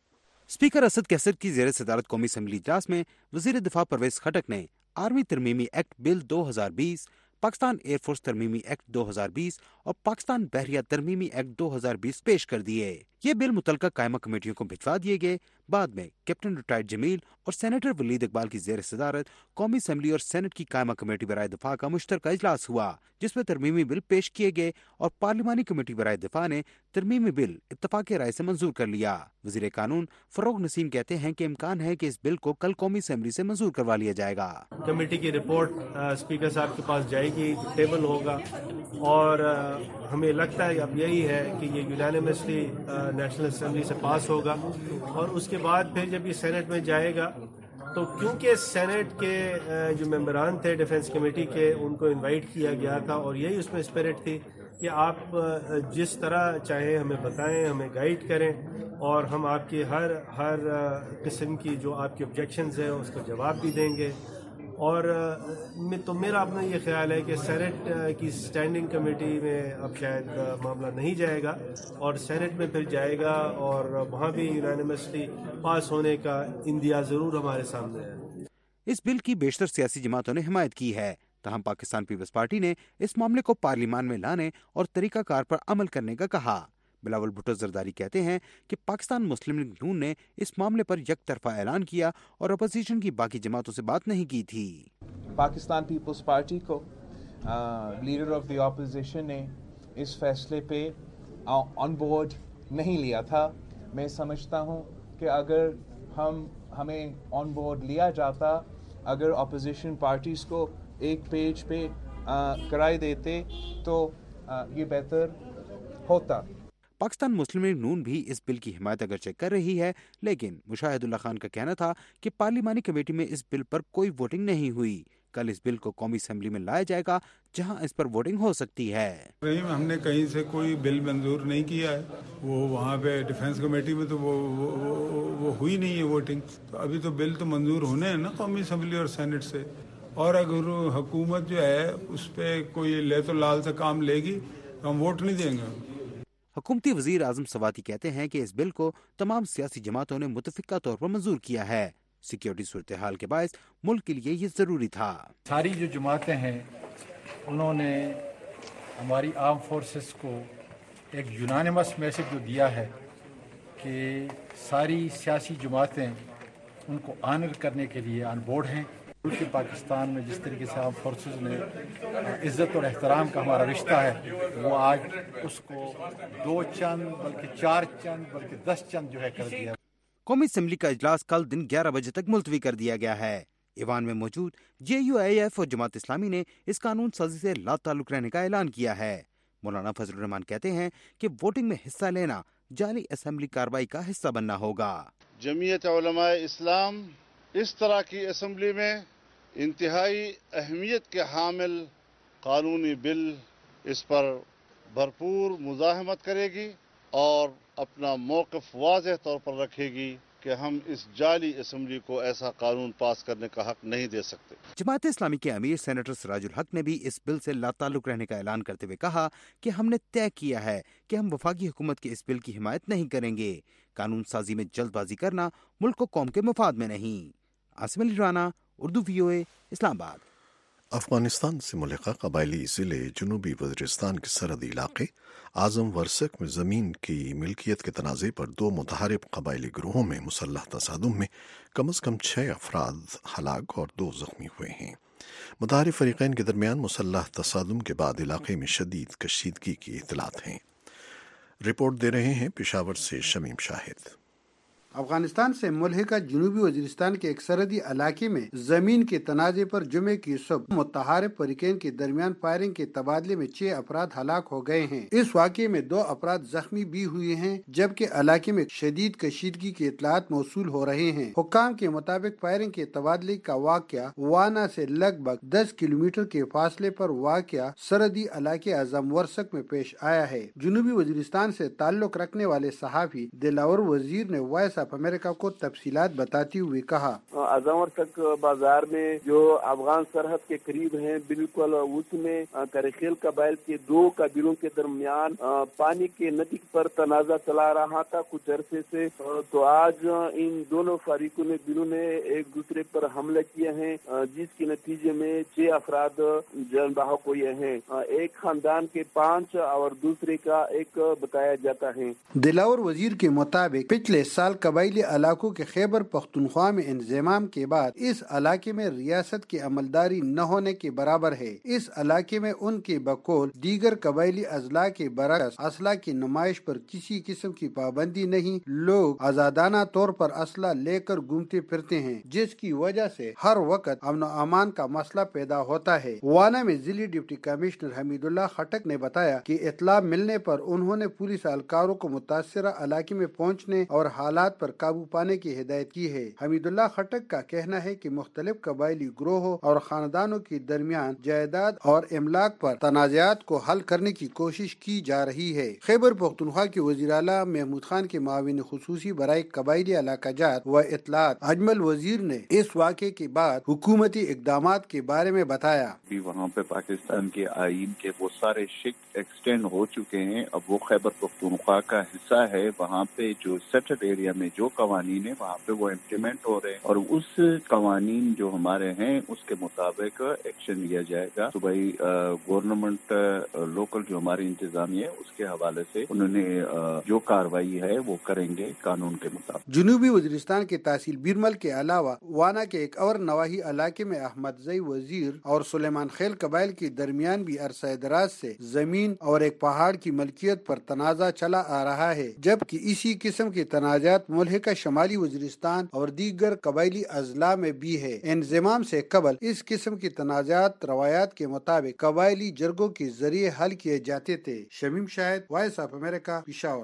S10: اسپیکر اسد کیسر کی زیر صدارت قومی اسمبلی اجلاس میں وزیر دفاع پرویز خٹک نے آرمی ترمیمی ایکٹ بل دو ہزار بیس، پاکستان ایئر فورس ترمیمی ایکٹ دو ہزار بیس اور پاکستان بحریہ ترمیمی ایکٹ دو ہزار بیس پیش کر دیے. یہ بل متعلقہ قائمہ کمیٹیوں کو بھجوا دیے گئے. بعد میں کیپٹن ریٹائرڈ جمیل اور سینیٹر ولید اقبال کی زیر صدارت قومی اسمبلی اور سینٹ کی قائمہ کمیٹی برائے دفاع کا مشترکہ اجلاس ہوا، جس میں ترمیمی بل پیش کیے گئے اور پارلیمانی کمیٹی برائے دفاع نے ترمیمی بل اتفاق رائے سے منظور کر لیا. وزیر قانون فروغ نسیم کہتے ہیں کہ امکان ہے کہ اس بل کو کل قومی اسمبلی سے منظور کروا لیا جائے گا.
S11: کمیٹی کی رپورٹ اسپیکر صاحب کے پاس جائے گی، ٹیبل ہوگا، اور ہمیں لگتا ہے اب یہی ہے کہ یہ یونانیمسلی نیشنل اسمبلی سے پاس ہوگا. اور اس کے بعد پھر جب یہ سینٹ میں جائے گا تو کیونکہ سینٹ کے جو ممبران تھے ڈیفنس کمیٹی کے، ان کو انوائٹ کیا گیا تھا، اور یہی اس میں اسپرٹ تھی کہ آپ جس طرح چاہیں ہمیں بتائیں، ہمیں گائیڈ کریں، اور ہم آپ کی ہر ہر قسم کی جو آپ کی آبجیکشنز ہیں اس کا جواب بھی دیں گے. اور تو میرا اپنا یہ خیال ہے کہ سینٹ کی اسٹینڈنگ کمیٹی میں اب شاید معاملہ نہیں جائے گا، اور سینٹ میں پھر جائے گا، اور وہاں بھی یونانیمسلی پاس ہونے کا اندیا ضرور ہمارے سامنے ہے.
S10: اس بل کی بیشتر سیاسی جماعتوں نے حمایت کی ہے، تاہم پاکستان پیپلز پارٹی نے اس معاملے کو پارلیمان میں لانے اور طریقہ کار پر عمل کرنے کا کہا. بلاول بھٹو زرداری کہتے ہیں کہ پاکستان مسلم لیگ نون نے اس معاملے پر یک طرفہ اعلان کیا اور اپوزیشن کی باقی جماعتوں سے بات نہیں کی تھی.
S12: پاکستان پیپلز پارٹی کو لیڈر آف دی اپوزیشن نے اس فیصلے پہ آن بورڈ نہیں لیا تھا. میں سمجھتا ہوں کہ اگر ہم ہمیں آن بورڈ لیا جاتا، اگر اپوزیشن پارٹیز کو ایک پیج پہ کرائے دیتے تو یہ بہتر ہوتا.
S10: پاکستان مسلم لیگ نون بھی اس بل کی حمایت اگرچہ کر رہی ہے، لیکن مشاہد اللہ خان کا کہنا تھا کہ پارلیمانی کمیٹی میں اس بل پر کوئی ووٹنگ نہیں ہوئی. کل اس بل کو قومی اسمبلی میں لایا جائے گا، جہاں اس پر ووٹنگ ہو سکتی ہے.
S13: ہم نے کہیں سے کوئی بل منظور نہیں کیا ہے، وہ وہاں پہ ڈیفنس کمیٹی میں تو وہ وہ, وہ, وہ ہوئی نہیں ہے ووٹنگ. تو ابھی تو بل تو منظور ہونے ہیں نا قومی اسمبلی اور سینٹ سے، اور اگر حکومت جو ہے اس پہ کوئی لے تو لال سے کام لے گی تو ہم ووٹ نہیں دیں گے.
S10: حکومتی وزیر اعظم سواتی کہتے ہیں کہ اس بل کو تمام سیاسی جماعتوں نے متفقہ طور پر منظور کیا ہے. سیکیورٹی صورتحال کے باعث ملک کے لیے یہ ضروری تھا.
S14: ساری جو جماعتیں ہیں انہوں نے ہماری آرم فورسز کو ایک یونانیمس میسج جو دیا ہے کہ ساری سیاسی جماعتیں ان کو آنر کرنے کے لیے آن بورڈ ہیں. ملک پاکستان میں جس طریقے سے آرم فورسز نے عزت اور احترام کا ہمارا رشتہ ہے، وہ آج اس کو دو چند بلکہ چار چند بلکہ دس چند جو ہے کر دیا.
S10: قومی اسمبلی کا اجلاس کل دن گیارہ بجے تک ملتوی کر دیا گیا ہے. ایوان میں موجود جے یو اے ایف اور جماعت اسلامی نے اس قانون سازی سے لا تعلق رہنے کا اعلان کیا ہے. مولانا فضل الرحمان کہتے ہیں کہ ووٹنگ میں حصہ لینا جعلی اسمبلی کارروائی کا حصہ بننا ہوگا.
S15: جمعیت علماء اسلام اس طرح کی اسمبلی میں انتہائی اہمیت کے حامل قانونی بل اس پر بھرپور مزاحمت کرے گی اور اپنا موقف واضح طور پر رکھے گی کہ ہم اس جعلی اسمبلی کو ایسا قانون پاس کرنے کا حق نہیں دے سکتے۔
S10: جماعت اسلامی کے امیر سینیٹر سراج الحق نے بھی اس بل سے لا تعلق رہنے کا اعلان کرتے ہوئے کہا کہ ہم نے طے کیا ہے کہ ہم وفاقی حکومت کے اس بل کی حمایت نہیں کریں گے۔ قانون سازی میں جلد بازی کرنا ملک و قوم کے مفاد میں نہیں۔ عاصم علی رانا، اردو وی او اے، اسلام آباد۔
S1: افغانستان سے ملحقہ قبائلی ضلع جنوبی وزیرستان کے سرحدی علاقے اعظم ورسک میں زمین کی ملکیت کے تنازع پر دو متحارب قبائلی گروہوں میں مسلح تصادم میں کم از کم چھ افراد ہلاک اور دو زخمی ہوئے ہیں۔ متحارب فریقین کے درمیان مسلح تصادم کے بعد علاقے میں شدید کشیدگی کی اطلاعات ہیں۔ رپورٹ دے رہے ہیں پشاور سے شمیم شاہد۔
S16: افغانستان سے ملحقہ جنوبی وزیرستان کے ایک سرحدی علاقے میں زمین کے تنازع پر جمعے کی صبح متحارب فریقین کے درمیان فائرنگ کے تبادلے میں چھ افراد ہلاک ہو گئے ہیں۔ اس واقعے میں دو افراد زخمی بھی ہوئے ہیں، جبکہ علاقے میں شدید کشیدگی کی اطلاعات موصول ہو رہے ہیں۔ حکام کے مطابق فائرنگ کے تبادلے کا واقعہ وانا سے لگ بھگ دس کلومیٹر کے فاصلے پر واقع سرحدی علاقے اعظم ورسک میں پیش آیا ہے۔ جنوبی وزیرستان سے تعلق رکھنے والے صحافی دلاور وزیر نے وائس آف امریکہ کو تفصیلات بتاتے ہوئے کہا،
S17: اعظم ورسک بازار میں جو افغان سرحد کے قریب ہیں، بالکل اس میں کرخیل قبائل کے دو قبیلوں کے درمیان پانی کے نتیج پر تنازع چلا رہا تھا کچھ عرصے سے۔ تو آج ان دونوں فریقوں نے دونوں نے ایک دوسرے پر حملے کیے ہیں، جس کے نتیجے میں چھ افراد جان بحق ہوئے ہیں، ایک خاندان کے پانچ اور دوسرے کا ایک بتایا جاتا ہے۔
S16: دلاور وزیر کے مطابق پچھلے سال قبائلی علاقوں کے خیبر پختونخوا میں انضمام کے بعد اس علاقے میں ریاست کی عملداری نہ ہونے کے برابر ہے۔ اس علاقے میں ان کے بقول دیگر قبائلی اضلاع کے برعکس اسلحہ کی نمائش پر کسی قسم کی پابندی نہیں، لوگ آزادانہ طور پر اسلحہ لے کر گھومتے پھرتے ہیں، جس کی وجہ سے ہر وقت امن و امان کا مسئلہ پیدا ہوتا ہے۔ وانا میں ضلعی ڈپٹی کمشنر حمید اللہ خٹک نے بتایا کہ اطلاع ملنے پر انہوں نے پولیس اہلکاروں کو متاثرہ علاقے میں پہنچنے اور حالات پر قابو پانے کی ہدایت کی ہے۔ حمید اللہ خٹک کا کہنا ہے کہ مختلف قبائلی گروہوں اور خاندانوں کے درمیان جائیداد اور املاک پر تنازعات کو حل کرنے کی کوشش کی جا رہی ہے۔ خیبر پختونخوا کے وزیر اعلیٰ محمود خان کے معاون خصوصی برائے قبائلی علاقہ جات و اطلاعات اجمل وزیر نے اس واقعے کے بعد حکومتی اقدامات کے بارے میں بتایا۔
S18: وہاں پہ پاکستان کے آئین کے وہ سارے شک ایکسٹینڈ ہو چکے ہیں، اب وہ خیبر پختونخوا کا حصہ ہے۔ وہاں پہ جو سیٹلڈ ایریا میں جو قوانین ہیں وہاں پہ وہ امپلیمنٹ ہو رہے ہیں، اور اس قوانین جو ہمارے ہیں اس کے مطابق ایکشن لیا جائے گا۔ تو بھائی گورنمنٹ لوکل جو ہماری انتظامیہ ہے اس کے حوالے سے انہوں نے جو کاروائی ہے وہ کریں گے قانون کے مطابق۔
S16: جنوبی وزیرستان کے تحصیل بیرمل کے علاوہ وانا کے ایک اور نواحی علاقے میں احمد زئی وزیر اور سلیمان خیل قبائل کے درمیان بھی عرصہ دراز سے زمین اور ایک پہاڑ کی ملکیت پر تنازع چلا آ رہا ہے، جبکہ اسی قسم کے تنازعات ملحقہ شمالی وزیرستان اور دیگر قبائلی اضلاع میں بھی ہے۔ انضمام سے قبل اس قسم کی تنازعات روایات کے مطابق قبائلی جرگوں کے ذریعے حل کیے جاتے تھے۔ Shamim Shahid, voice of America, Peshawar.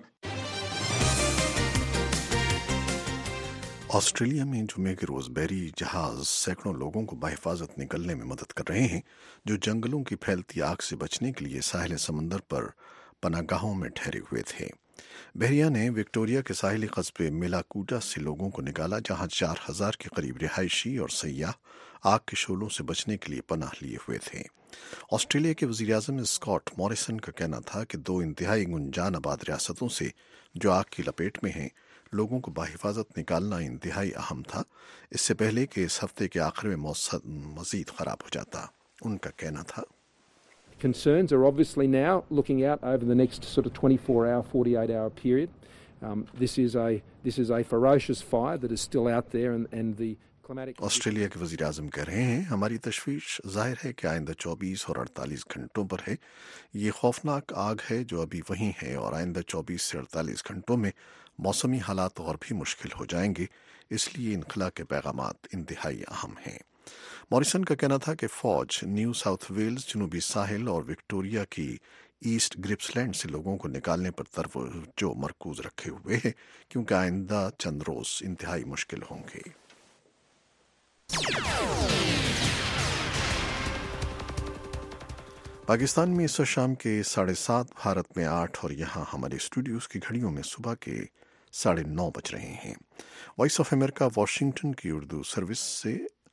S1: Australia میں جمعے کے روز بحری جہاز سینکڑوں لوگوں کو بحفاظت نکلنے میں مدد کر رہے ہیں جو جنگلوں کی پھیلتی آگ سے بچنے کے لیے ساحل سمندر پر پناہ گاہوں میں ٹھہرے ہوئے تھے۔ بحریہ نے وکٹوریا کے ساحلی قصبے میلاکوٹا سے لوگوں کو نکالا، جہاں چار ہزار کے قریب رہائشی اور سیاح آگ کے شعلوں سے بچنے کے لیے پناہ لیے ہوئے تھے۔ آسٹریلیا کے وزیر اعظم اسکاٹ موریسن کا کہنا تھا کہ دو انتہائی گنجان آباد ریاستوں سے جو آگ کی لپیٹ میں ہیں لوگوں کو بحفاظت نکالنا انتہائی اہم تھا، اس سے پہلے کہ اس ہفتے کے آخر میں موسم مزید خراب ہو جاتا۔ ان کا کہنا تھا،
S19: Concerns are obviously now looking out over the next sort of twenty-four hour, forty-eight hour period. Um, this is a this is a ferocious fire that is still out there, and and the climatic.
S1: Australia کے وزیر اعظم کہہ رہے ہیں، ہماری تشویش ظاہر ہے کہ آئندہ چوبیس اور اڑتالیس گھنٹوں پر ہے۔ یہ خوفناک آگ ہے جو ابھی وہیں ہے، اور آئندہ چوبیس سے اڑتالیس گھنٹوں میں موسمی حالات اور بھی مشکل ہو جائیں گے، اس لیے انخلا کے پیغامات انتہائی اہم ہیں۔ موریسن کا کہنا تھا کہ فوج نیو ساؤتھ ویلز، جنوبی ساحل اور وکٹوریا کی ایسٹ گرپسلینڈ سے لوگوں کو نکالنے پر توجہ مرکوز رکھے ہوئے ہے، کیونکہ آئندہ چند روز انتہائی مشکل ہوں گے۔ पाकिस्तान में इस वक्त शाम के साढ़े सात, भारत में आठ और यहाँ हमारे स्टूडियोज की घड़ियों में सुबह के साढ़े नौ बज रहे हैं। वॉइस ऑफ अमेरिका वाशिंगटन की उर्दू सर्विस से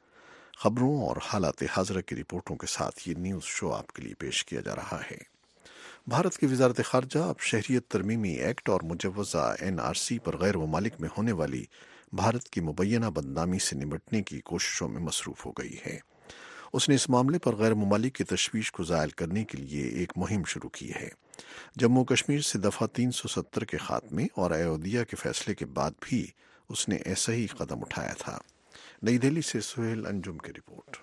S1: खबरों और हालात हाज़िरा की रिपोर्टों के साथ ये न्यूज़ शो आपके लिए पेश किया जा रहा है। भारत की वजारत ख़ारजा अब शहरियत तरमीमी एक्ट और मुजव्वज़ा एन आर सी पर गैर ममालिक में होने वाली भारत की मुबैना बदनामी से निपटने की कोशिशों में मसरूफ़ हो गई है। उसने इस मामले पर गैर ममालिक की तशवीश को ज़ायल करने के लिए एक मुहिम शुरू की है। जम्मू कश्मीर से दफ़ा तीन सौ सत्तर के खात्मे और अयोध्या के फैसले के बाद भी उसने ऐसा ही कदम उठाया था। नई दिल्ली से सुहेल अंजुम की रिपोर्ट।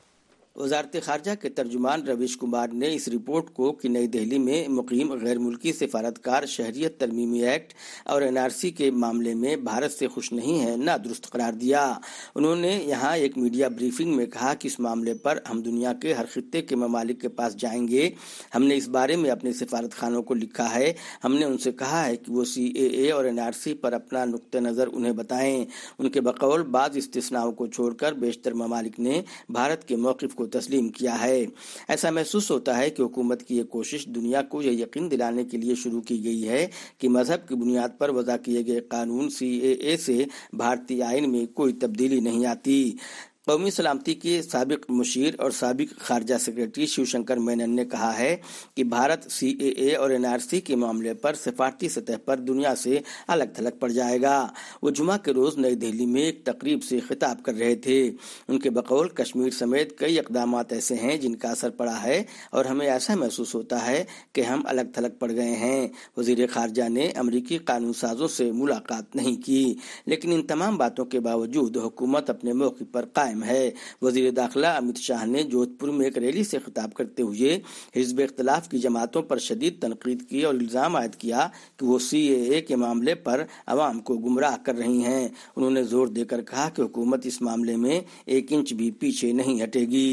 S20: वजारत खारजा के तर्जुमान रवीश कुमार ने इस रिपोर्ट को कि नई दिल्ली में मुकीम गैर मुल्की सिफारतकार शहरियत तरमीमी एक्ट और एन आर सी के मामले में भारत से खुश नहीं है, ना दुरुस्त करार दिया। उन्होंने यहाँ एक मीडिया ब्रीफिंग में कहा कि इस मामले पर हम दुनिया के हर खित्ते के ममालिक के पास जाएंगे। हमने इस बारे में अपने सिफारत खानों को लिखा है। हमने उनसे कहा है कि वो सी ए ए और एन आर सी पर अपना नुक्ते नज़र उन्हें बताएं। उनके बकौल बाज़ इस्तिस्नाओं को छोड़कर बेशतर ममालिक ने भारत के मौक़िफ़ को तस्लीम किया है। ऐसा महसूस होता है कि हुकूमत की ये कोशिश दुनिया को यह यकीन दिलाने के लिए शुरू की गई है कि मजहब की बुनियाद पर वज़ा किए गए कानून सी ए ए से भारतीय आइन में कोई तब्दीली नहीं आती। कौमी सलामती के साबिक मुशीर और साबिक खारजा सेक्रेटरी शिवशंकर मेनन ने कहा है कि भारत सी ए ए और एन आर सी के मामले पर सिफारती सतह पर दुनिया से अलग थलग पड़ जाएगा। वो जुमा के रोज़ नई दिल्ली में एक तकरीब से खिताब कर रहे थे। उनके बकौल कश्मीर समेत कई इक़दामात ऐसे हैं जिनका असर पड़ा है और हमें ऐसा महसूस होता है कि हम अलग थलग पड़ गए हैं। वज़ीर खारजा ने अमरीकी कानून साजों से मुलाकात नहीं की, लेकिन इन तमाम बातों के बावजूद हुकूमत अपने मौक़िफ़ पर कायम है। वज़ीर दाखिला अमित शाह ने जोधपुर में एक रैली से खिताब करते हुए हिज़्ब इख्तिलाफ की जमातों पर शदीद तनकीद की और इल्ज़ाम आयद किया कि वो सी ए ए के मामले पर अवाम को गुमराह कर रही हैं। उन्होंने जोर देकर कहा कि हुकूमत इस मामले में एक इंच भी पीछे नहीं हटेगी।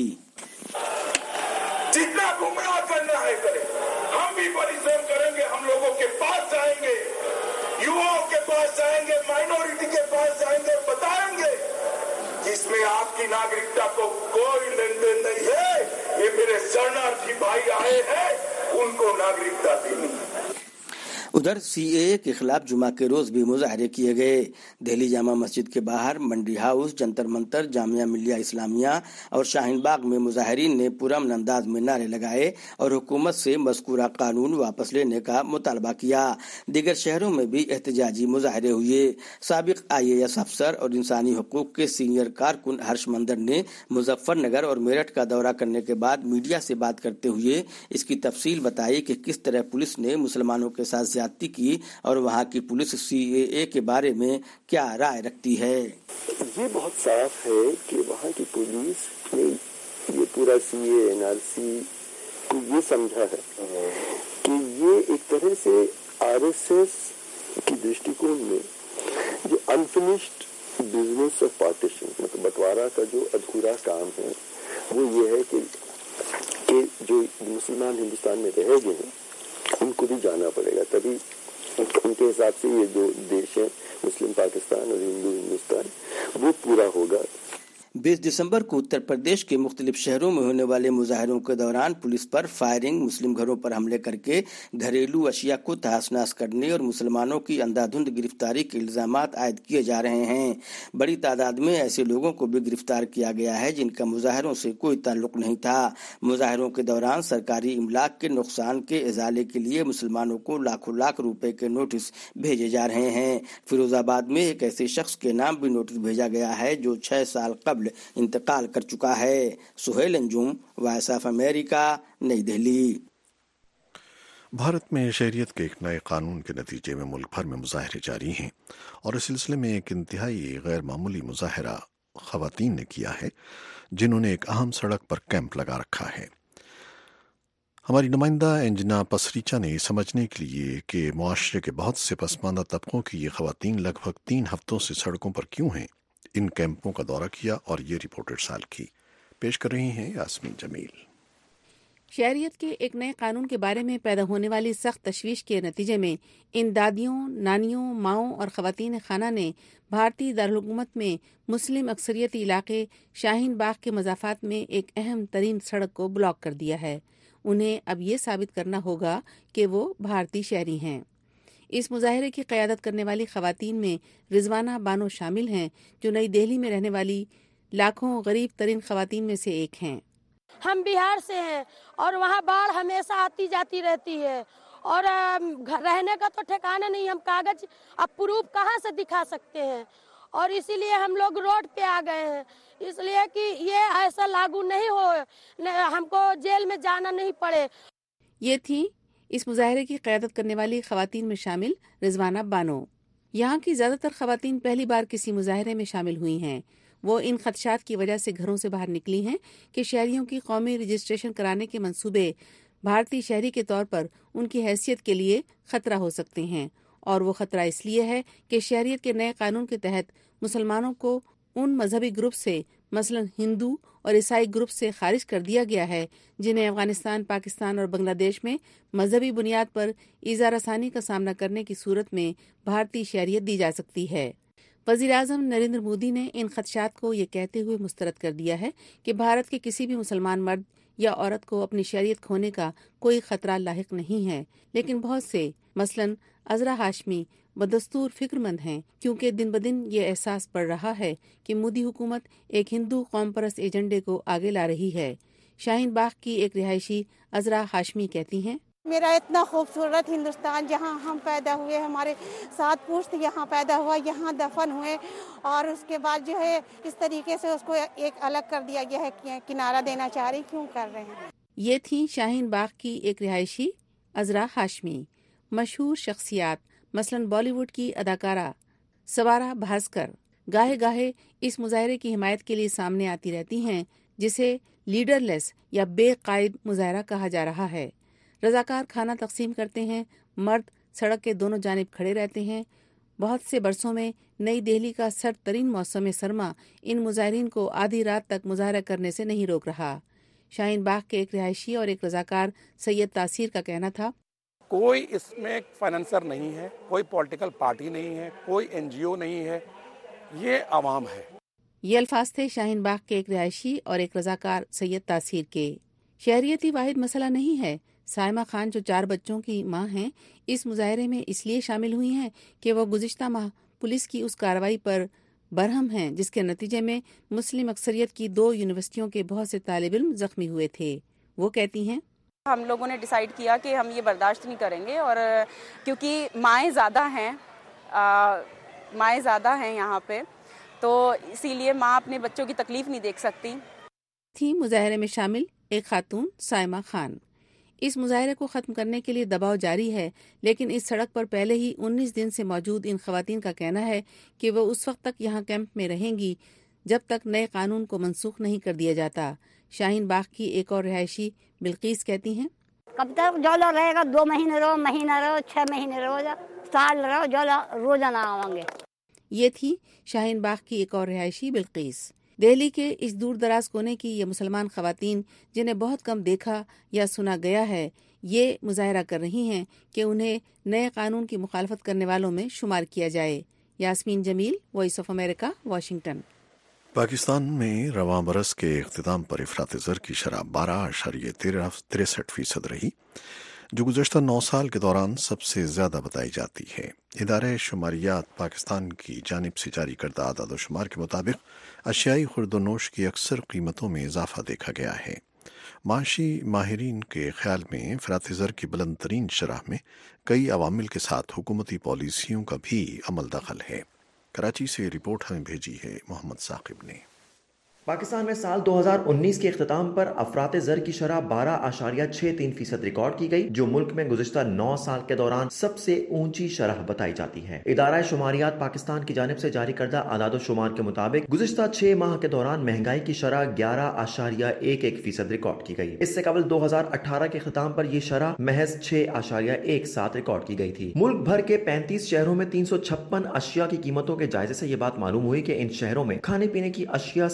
S21: जितना गुमराह करना है करें, हम भी परिश्रम करेंगे, हम लोगों के पास जाएंगे, युवाओं के पास जाएंगे, माइनॉरिटी के पास जाएंगे, बताएंगे जिसमें आपकी नागरिकता को कोई लेन देन नहीं है। ये मेरे शरणार्थी भाई आए हैं, उनको नागरिकता देनी है।
S20: उधर सी ए ए के खिलाफ जुमा के रोज भी मुजाहरे किए गए। दिल्ली जामा मस्जिद के बाहर, मंडी हाउस, जंतर मंतर, जामिया मिलिया इस्लामिया और शाहीन बाग में मुजाहिरीन ने पुरअमन अंदाज में नारे लगाए और हुकूमत से मज़कूरा कानून वापस लेने का मुतालबा किया। दीगर शहरों में भी एहतजाजी मुजाहरे हुए। साबिक आई ए एस अफसर और इंसानी हकूक के सीनियर कारकुन हर्ष मंदर ने मुजफ्फरनगर और मेरठ का दौरा करने के बाद मीडिया से बात करते हुए इसकी तफसील बताई कि किस तरह पुलिस ने मुसलमानों के साथ ज्यादती की और वहाँ की पुलिस सी ए ए के बारे में क्या राय रखती है।
S22: ये बहुत साफ है कि वहाँ की पुलिस ने ये पूरा सी ए एन आर सी को ये समझा है कि ये एक तरह से आर एस एस की दृष्टिकोण में जो अनफिनिश्ड बिजनेस ऑफ पार्टीशन, मतलब बंटवारा का जो अधूरा काम है, वो ये है कि, कि जो मुसलमान हिंदुस्तान में रह गए हैं उनको भी जाना पड़ेगा, तभी उनके हिसाब से ये जो देश है मुस्लिम पाकिस्तान और हिंदू हिंदुस्तान वो पूरा होगा।
S20: बीस दिसंबर को उत्तर प्रदेश के मुख्तलिफ शहरों में होने वाले मुजाहरों के दौरान पुलिस पर फायरिंग, मुस्लिम घरों पर हमले करके घरेलू अशिया को तहस-नहस करने और मुसलमानों की अंधाधुंध गिरफ्तारी के इल्जामात आयद किए जा रहे हैं। बड़ी तादाद में ऐसे लोगों को भी गिरफ्तार किया गया है जिनका मुजाहरों से कोई ताल्लुक नहीं था। मुजाहरों के दौरान सरकारी इमलाक के नुकसान के इजाले के लिए मुसलमानों को लाखों लाख रुपए के नोटिस भेजे जा रहे हैं। फिरोजाबाद में एक ऐसे शख्स के नाम भी नोटिस भेजा गया है जो छह साल कबल इंतकाल कर चुका है। Suhail Anjum, voice of America, New Delhi.
S1: Bharat में शहरियत के एक नए कानून के नतीजे में मुल्क भर में मुजाहरे जारी हैं और इस सिलसिले में एक इंतहाई गैर मामूली मुजाहरा खवातीन ने किया है जिन्होंने एक अहम सड़क पर कैंप लगा रखा है। हमारी नुमाइंदा अंजना पसरीचा ने समझने के लिए कि मुआशरे के बहुत से पसमानदा तबकों की ये खवातीन लगभग तीन हफ्तों से सड़कों पर क्यों हैं, इन कैंपों का दौरा किया और ये रिपोर्ट इरसाल की। पेश कर रही हैं यास्मीन जमील।
S2: شہریت کے ایک نئے قانون کے بارے میں پیدا ہونے والی سخت تشویش کے نتیجے میں ان دادیوں، نانیوں، ماؤں اور خواتین خانہ نے بھارتی دارالحکومت میں مسلم اکثریتی علاقے شاہین باغ کے مضافات میں ایک اہم ترین سڑک کو بلاک کر دیا ہے۔ انہیں اب یہ ثابت کرنا ہوگا کہ وہ بھارتی شہری ہیں۔ اس مظاہرے کی قیادت کرنے والی خواتین میں رضوانہ بانو شامل ہیں، جو نئی دہلی میں رہنے والی لاکھوں غریب ترین خواتین میں سے ایک ہیں۔
S4: ہم بہار سے ہیں اور وہاں باڑھ ہمیشہ آتی جاتی رہتی ہے اور رہنے کا تو ٹھکانہ نہیں، ہم کاغذ اب پروف کہاں سے دکھا سکتے ہیں، اور اسی لیے ہم لوگ روڈ پہ آ گئے ہیں، اس لیے کہ یہ ایسا لاگو نہیں ہو، ہم کو جیل میں جانا نہیں پڑے۔
S2: یہ تھی اس مظاہرے کی قیادت کرنے والی خواتین میں شامل رضوانہ بانو۔ یہاں کی زیادہ تر خواتین پہلی بار کسی مظاہرے میں شامل ہوئی ہیں۔ وہ ان خدشات کی وجہ سے گھروں سے باہر نکلی ہیں کہ شہریوں کی قومی رجسٹریشن کرانے کے منصوبے بھارتی شہری کے طور پر ان کی حیثیت کے لیے خطرہ ہو سکتے ہیں، اور وہ خطرہ اس لیے ہے کہ شہریت کے نئے قانون کے تحت مسلمانوں کو ان مذہبی گروپ سے مثلا ہندو اور عیسائی گروپ سے خارج کر دیا گیا ہے جنہیں افغانستان، پاکستان اور بنگلہ دیش میں مذہبی بنیاد پر ایذا رسانی کا سامنا کرنے کی صورت میں بھارتی شہریت دی جا سکتی ہے۔ وزیر اعظم نریندر مودی نے ان خدشات کو یہ کہتے ہوئے مسترد کر دیا ہے کہ بھارت کے کسی بھی مسلمان مرد یا عورت کو اپنی شہریت کھونے کا کوئی خطرہ لاحق نہیں ہے، لیکن بہت سے مثلاً عذرا ہاشمی بدستور فکر مند ہیں، کیونکہ دن بدن یہ احساس بڑھ رہا ہے کہ مودی حکومت ایک ہندو قوم پرست ایجنڈے کو آگے لا رہی ہے۔ شاہین باغ کی ایک رہائشی عذرا ہاشمی کہتی ہیں،
S23: میرا اتنا خوبصورت ہندوستان جہاں ہم پیدا ہوئے، ہمارے سات پشت یہاں پیدا ہوا، یہاں دفن ہوئے، اور اس کے بعد جو ہے اس طریقے سے اس کو ایک الگ کر دیا گیا ہے، کنارہ دینا چاہ رہی، کیوں کر رہے ہیں؟
S2: یہ تھی شاہین باغ کی ایک رہائشی عذرا ہاشمی۔ مشہور شخصیات مثلاً بالی ووڈ کی اداکارہ سوارا بھاسکر گاہے گاہے اس مظاہرے کی حمایت کے لیے سامنے آتی رہتی ہیں، جسے لیڈر لیس یا بے قائد مظاہرہ کہا جا رہا ہے۔ رضاکار کھانا تقسیم کرتے ہیں، مرد سڑک کے دونوں جانب کھڑے رہتے ہیں۔ بہت سے برسوں میں نئی دہلی کا سرد ترین موسم سرما ان مظاہرین کو آدھی رات تک مظاہرہ کرنے سے نہیں روک رہا۔ شاہین باغ کے ایک رہائشی اور ایک رضاکار سید تاثیر کا کہنا تھا،
S24: کوئی اس میں فائنانسر نہیں ہے، کوئی پولیٹیکل پارٹی نہیں ہے، کوئی این جی او نہیں ہے، یہ عوام ہے۔
S2: یہ الفاظ تھے شاہین باغ کے ایک رہائشی اور ایک رضاکار سید تاثیر کے۔ شہریتی واحد مسئلہ نہیں ہے۔ سائمہ خان جو چار بچوں کی ماں ہیں، اس مظاہرے میں اس لیے شامل ہوئی ہیں کہ وہ گزشتہ ماہ پولیس کی اس کارروائی پر برہم ہیں جس کے نتیجے میں مسلم اکثریت کی دو یونیورسٹیوں کے بہت سے طالب علم زخمی ہوئے تھے۔ وہ کہتی ہیں،
S25: ہم لوگوں نے ڈیسائیڈ کیا کہ ہم یہ برداشت نہیں کریں گے، اور کیونکہ مائیں زیادہ ہیں مائیں زیادہ ہیں یہاں پہ، تو اسی لیے ماں اپنے بچوں کی تکلیف نہیں دیکھ سکتی۔
S2: تھی مظاہرے میں شامل ایک خاتون سائمہ خان۔ اس مظاہرے کو ختم کرنے کے لیے دباؤ جاری ہے، لیکن اس سڑک پر پہلے ہی انیس دن سے موجود ان خواتین کا کہنا ہے کہ وہ اس وقت تک یہاں کیمپ میں رہیں گی جب تک نئے قانون کو منسوخ نہیں کر دیا جاتا۔ شاہین باغ کی ایک اور رہائشی بلقیس کہتی ہیں،
S26: کب تک جو لوگ رہے گا، دو مہینے رہو، مہینہ رہو، چھ مہینے رہو، سال رہو، جو روزانہ آؤں گے۔
S2: یہ تھی شاہین باغ کی ایک اور رہائشی بلقیس۔ دہلی کے اس دور دراز کونے کی یہ مسلمان خواتین جنہیں بہت کم دیکھا یا سنا گیا ہے، یہ مظاہرہ کر رہی ہیں کہ انہیں نئے قانون کی مخالفت کرنے والوں میں شمار کیا جائے۔ Yasmin Jamil, voice of America, Washington.
S1: Pakistan میں رواں برس کے اختتام پر افراط زر کی شرح بارہ اشاریہ تریسٹھ فیصد رہی، جو گزشتہ نو سال کے دوران سب سے زیادہ بتائی جاتی ہے۔ ادارہ شماریات پاکستان کی جانب سے جاری کردہ اعداد و شمار کے مطابق اشیائی خورد و نوش کی اکثر قیمتوں میں اضافہ دیکھا گیا ہے۔ معاشی ماہرین کے خیال میں افراط زر کی بلند ترین شرح میں کئی عوامل کے ساتھ حکومتی پالیسیوں کا بھی عمل دخل ہے۔ کراچی سے رپورٹ ہمیں بھیجی ہے محمد ثاقب نے۔
S27: پاکستان میں سال دو ہزار انیس کے اختتام پر افراط زر کی شرح بارہ اشاریہ چھ تین فیصد ریکارڈ کی گئی، جو ملک میں گزشتہ نو سال کے دوران سب سے اونچی شرح بتائی جاتی ہے۔ ادارہ شماریات پاکستان کی جانب سے جاری کردہ اعداد و شمار کے مطابق گزشتہ چھ ماہ کے دوران مہنگائی کی شرح گیارہ اشاریہ ایک ایک فیصد ریکارڈ کی گئی۔ اس سے قبل دو ہزار اٹھارہ کے اختتام پر یہ شرح محض چھ اشاریہ ایک سات ریکارڈ کی گئی تھی۔ ملک بھر کے پینتیس شہروں میں تین سو چھپن اشیاء کی قیمتوں کے جائزے سے یہ بات معلوم ہوئی کہ ان شہروں میں کھانے پینے کی اشیاء سب سے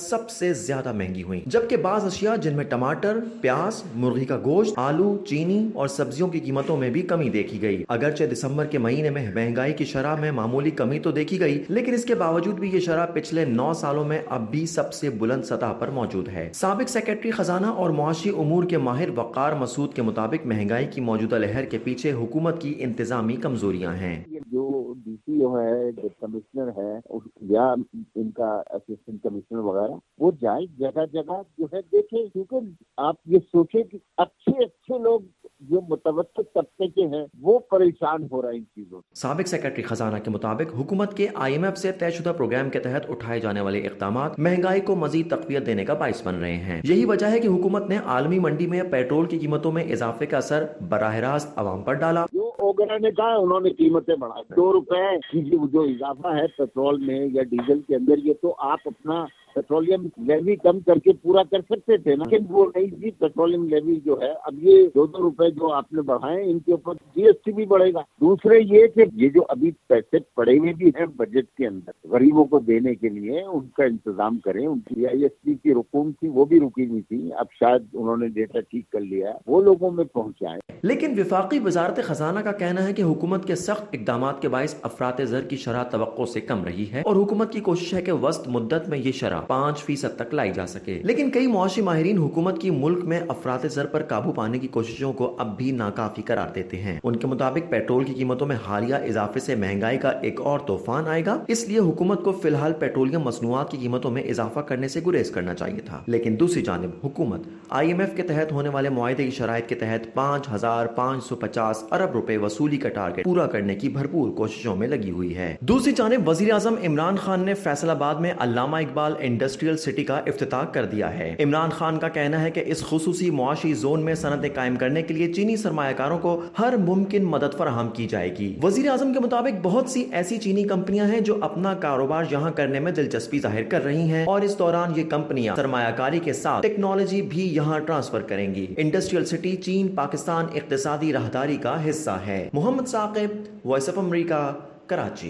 S27: से ज्यादा महंगी हुई, जबकि बाज़ अशिया जिनमें टमाटर, प्याज, मुर्गी का गोश्त, आलू, चीनी और सब्जियों की कीमतों में भी कमी देखी गई। अगरचे दिसंबर के महीने में महंगाई की शरह में मामूली कमी तो देखी गई, लेकिन इसके बावजूद भी ये शरह पिछले नौ सालों में अब भी सबसे बुलंद सतह पर मौजूद है। साबिक सेक्रेटरी खजाना और मुआशी उमूर के माहिर वक़ार मसूद के मुताबिक महंगाई की मौजूदा लहर के पीछे हुकूमत की इंतजामी कमजोरियां हैं।
S3: जो डीसीओ है, जो कमिश्नर है या इनका असिस्टेंट कमिश्नर वगैरह, वो जाए जगह जगह जो है देखे, क्योंकि आप ये सोचे कि अच्छे अच्छे लोग जो मुतवस्सित तबके के हैं वो परेशान हो रहे हैं इन चीजों से।
S27: साबिक सेक्रेटरी खजाना के मुताबिक हुकूमत के आईएमएफ से तयशुदा प्रोग्राम के तहत उठाए जाने वाले इक़दामात महंगाई को मजीद तक़वियत देने का बाइस बन रहे हैं। यही वजह है कि हुकूमत ने आलमी मंडी में पेट्रोल की कीमतों में इजाफे का असर बराह रास्त अवाम पर डाला।
S3: जो ओगरा ने कहा उन्होंने कीमतें बढ़ाई, दो रुपए की जो इजाफा है पेट्रोल में या डीजल के अंदर, ये तो आप अपना पेट्रोलियम लेवी कम करके पूरा कर सकते थे ना, लेकिन वो नहीं जी। पेट्रोलियम लेवी जो है अब ये दो दो रुपए जो आपने बढ़ाए, इनके ऊपर जीएसटी भी बढ़ेगा। दूसरे ये कि ये जो अभी पैसे पड़े हुए भी हैं बजट के अंदर गरीबों को देने के लिए, उनका इंतजाम करें। उनकी आईएसपी की रकूम थी वो भी रुकी हुई थी, अब शायद उन्होंने डेटा ठीक कर लिया है, वो लोगों में पहुँचाए।
S27: लेकिन विफाकी वजारत खजाना का कहना है कि हुकूमत के सख्त इकदामात के बाइस अफरात ज़र की शरह तवक्को से कम रही है और हुकूमत की कोशिश है कि वस्त मुद्दत में ये शरह पाँच फीसद तक लाई जा सके। लेकिन कई मुआशी माहिरीन हुकूमत की मुल्क में अफरात ज़र पर काबू पाने की कोशिशों को अब भी नाकाफी करार देते हैं। उनके मुताबिक पेट्रोल की कीमतों में हालिया इजाफे से महंगाई का एक और तूफान आएगा, इसलिए हुकूमत को फिलहाल पेट्रोलियम मसनूआत की कीमतों में इजाफा करने से गुरेज करना चाहिए था। लेकिन दूसरी जानिब हुकूमत आई एम एफ के तहत होने वाले मुआहदे की शराइत के तहत पाँच हजार पाँच सौ पचास अरब रुपए वसूली का टारगेट पूरा करने की भरपूर कोशिशों में लगी हुई है। दूसरी जानिब वजीर आजम इमरान खान ने फैसलाबाद में अल्लामा इकबाल इंडस्ट्रियल सिटी का इफ्तिताह कर दिया है। इमरान खान का कहना है कि इस खुसूसी मुआशी जोन में सनतें कायम करने के लिए चीनी सरमायाकारों को हर मुमकिन मदद फराहम की जाएगी। वजीर आजम के मुताबिक बहुत सी ऐसी चीनी कंपनियां हैं जो अपना कारोबार यहां करने में दिलचस्पी जाहिर कर रही हैं और इस दौरान ये कंपनियां सरमायाकारी के साथ टेक्नोलॉजी भी यहां ट्रांसफर करेंगी। इंडस्ट्रियल सिटी चीन पाकिस्तान इक्तिसादी राहदारी का हिस्सा है। Mohammad Saqib, voice of America, Karachi.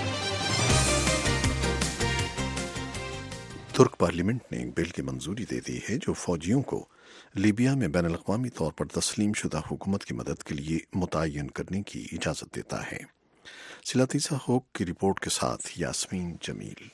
S1: तुर्क पार्लियामेंट ने एक बिल की मंजूरी दे दी है जो फौजियों को लीबिया में बैन अल-अक़वामी तौर पर तस्लीम शुदा हुकूमत की मदद के लिए मुतय्यन करने की इजाज़त देता है। सिलातीसा होक की रिपोर्ट के साथ यास्मीन जमील।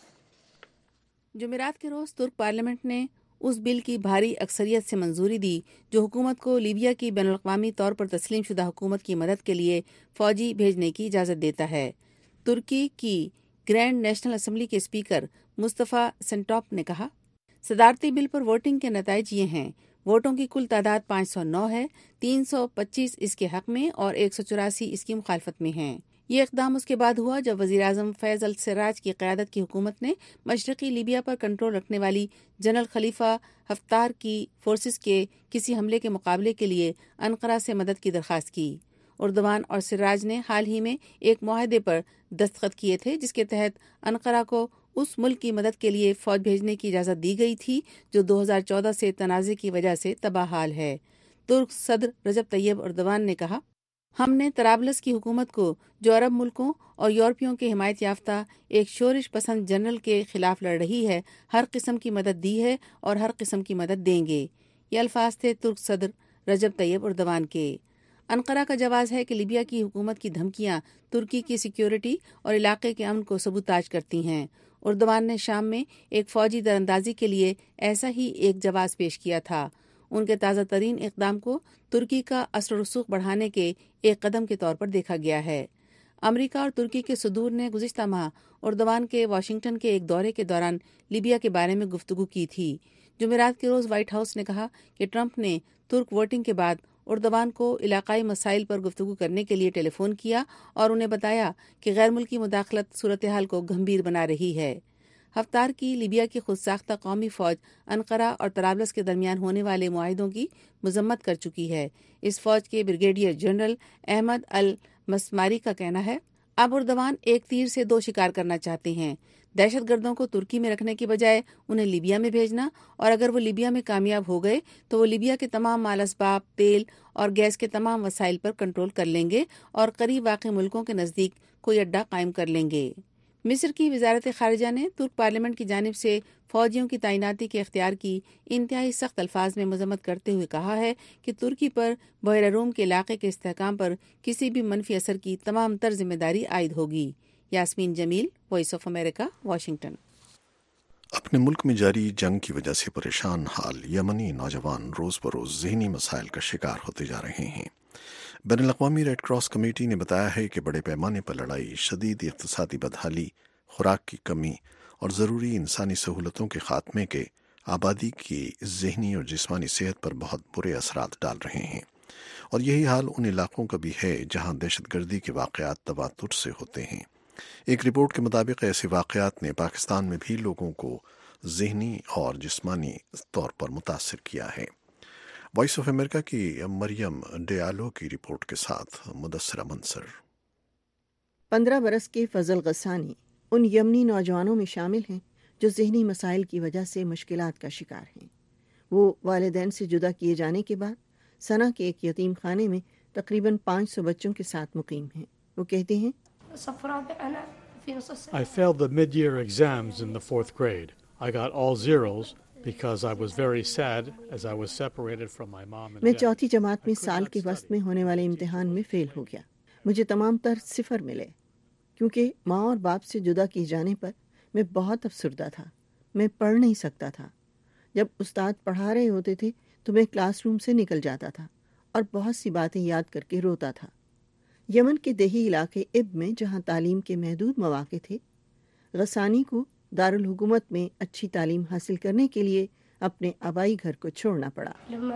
S2: जुमेरात के रोज़ तुर्क पार्लियामेंट ने उस बिल की भारी अक्सरियत से मंजूरी दी जो हुकूमत को लीबिया की बैन अल-अक़वामी तौर पर तस्लीम शुदा हुकूमत की मदद के लिए फ़ौजी भेजने की इजाज़त देता है। तुर्की की ग्रैंड नेशनल असम्बली के स्पीकर मुस्तफ़ा सेंटॉप ने कहा, सदारती बिल पर वोटिंग के नताइज ये हैं। वोटों की कुल तादाद पाँच सौ नौ है, तीन सौ पच्चीस इसके हक में और एक सौ चौरासी इसकी मुखालफत में हैं। ये इक़दाम उसके बाद हुआ जब वज़ीर आज़म फैज़ अल सिराज की क़यादत की हुकूमत ने मशरक़ी लीबिया पर कंट्रोल रखने वाली जनरल खलीफा हफ्तार की फोर्सेस के किसी हमले के मुकाबले के लिए अनक़रा से मदद की दरख्वास्त की। उर्दवान और सिराज ने हाल ही में एक मुआहदे पर दस्तखत किए थे जिसके तहत अनक़रा को उस मुल्क की मदद के लिए फ़ौज भेजने की इजाज़त दी गई थी जो दो हज़ार चौदह से तनाज़े की वजह से तबाहाल है। तुर्क सदर रजब तैयब उर्दवान ने कहा, हमने तराबलस की हुकूमत को जो अरब मुल्कों और यूरोपियों के हिमायत याफ्ता एक शोरिश पसंद जनरल के खिलाफ लड़ रही है, हर किस्म की मदद दी है और हर किस्म की मदद देंगे। ये अल्फाज थे तुर्क सदर रजब तैयब उर्दवान के। अनक़रा का जवाब है कि लीबिया की हुकूमत की धमकियां तुर्की की सिक्योरिटी और इलाके के अमन को सबूताज करती हैं। उर्दवान ने शाम में एक फ़ौजी दरअंदाजी के लिए ऐसा ही एक जवाब पेश किया था। उनके ताज़ा तरीन इक़दाम को तुर्की का असर रसूख बढ़ाने के एक कदम के तौर पर देखा गया है। अमरीका और तुर्की के सदूर ने गुज़िश्ता माह उर्दवान के वाशिंगटन के एक दौरे के दौरान लीबिया के बारे में गुफ्तगू की थी। जुमेरात के रोज़ व्हाइट हाउस ने कहा कि ट्रंप ने तुर्क वोटिंग के बाद उर्दवान को इलाकाई मसाइल पर गुफ्तगू करने के लिए टेलीफोन किया और उन्हें बताया कि गैर मुल्की मुदाखलत सूरत हाल को गंभीर बना रही है। हफ्तार की लीबिया की खुद साख्ता कौमी फ़ौज अनक़रा और तराबलस के दरमियान होने वाले मुआहिदों की मजम्मत कर चुकी है। इस फ़ौज के brigadier general Ahmed al Mismari का कहना है, अब उर्दवान एक तीर से दो शिकार करना चाहते हैं, दहशत गर्दों को तुर्की में रखने की बजाय उन्हें लीबिया में भेजना, और अगर वो लीबिया में कामयाब हो गए तो वो लीबिया के तमाम माल असबाब, तेल और गैस के तमाम वसाइल पर कंट्रोल कर लेंगे और करीब वाक़ई मुल्कों के नज़दीक कोई अड्डा कायम कर लेंगे। مصر کی وزارت خارجہ نے ترک پارلیمنٹ کی جانب سے فوجیوں کی تعیناتی کے اختیار کی انتہائی سخت الفاظ میں مذمت کرتے ہوئے کہا ہے کہ ترکی پر بحیرہ روم کے علاقے کے استحکام پر کسی بھی منفی اثر کی تمام تر ذمہ داری عائد ہوگی۔ Yasmin Jamil, voice of America, Washington.
S1: اپنے ملک میں جاری جنگ کی وجہ سے پریشان حال یمنی نوجوان روز بروز ذہنی مسائل کا شکار ہوتے جا رہے ہیں۔ بین الاقوامی ریڈ کراس کمیٹی نے بتایا ہے کہ بڑے پیمانے پر لڑائی، شدید اقتصادی بدحالی، خوراک کی کمی اور ضروری انسانی سہولتوں کے خاتمے کے آبادی کی ذہنی اور جسمانی صحت پر بہت برے اثرات ڈال رہے ہیں، اور یہی حال ان علاقوں کا بھی ہے جہاں دہشت گردی کے واقعات تواتر سے ہوتے ہیں۔ ایک رپورٹ کے مطابق ایسے واقعات نے پاکستان میں بھی لوگوں کو ذہنی اور جسمانی طور پر متاثر کیا ہے۔ وائس آف امریکہ کی مریم ڈیالو کی رپورٹ کے ساتھ مدثرہ منصر۔
S5: پندرہ برس کے فضل غسانی ان یمنی نوجوانوں میں شامل ہیں جو ذہنی مسائل کی وجہ سے مشکلات کا شکار ہیں۔ وہ والدین سے جدا کیے جانے کے بعد سنا کے ایک یتیم خانے میں تقریباً پانچ سو بچوں کے ساتھ مقیم ہیں۔ وہ کہتے ہیں
S6: I failed the mid-year exams in the fourth grade. I got all zeros because I was very sad as I was separated from my mom and
S5: میں
S6: dad.
S5: چوتھی جماعت میں سال کے وسط میں ہونے والے امتحان میں فیل ہو گیا۔ مجھے تمام تر صفر ملے کیونکہ ماں اور باپ سے جدا کیے جانے پر میں بہت افسردہ تھا۔ میں پڑھ نہیں سکتا تھا۔ جب استاد پڑھا رہے ہوتے تھے تو میں کلاس روم سے نکل جاتا تھا اور بہت سی باتیں یاد کر کے روتا تھا۔ یمن کے دیہی علاقے اب میں جہاں تعلیم کے محدود مواقع تھے، غسانی کو دارالحکومت میں اچھی تعلیم حاصل کرنے کے لیے اپنے آبائی گھر کو چھوڑنا پڑا۔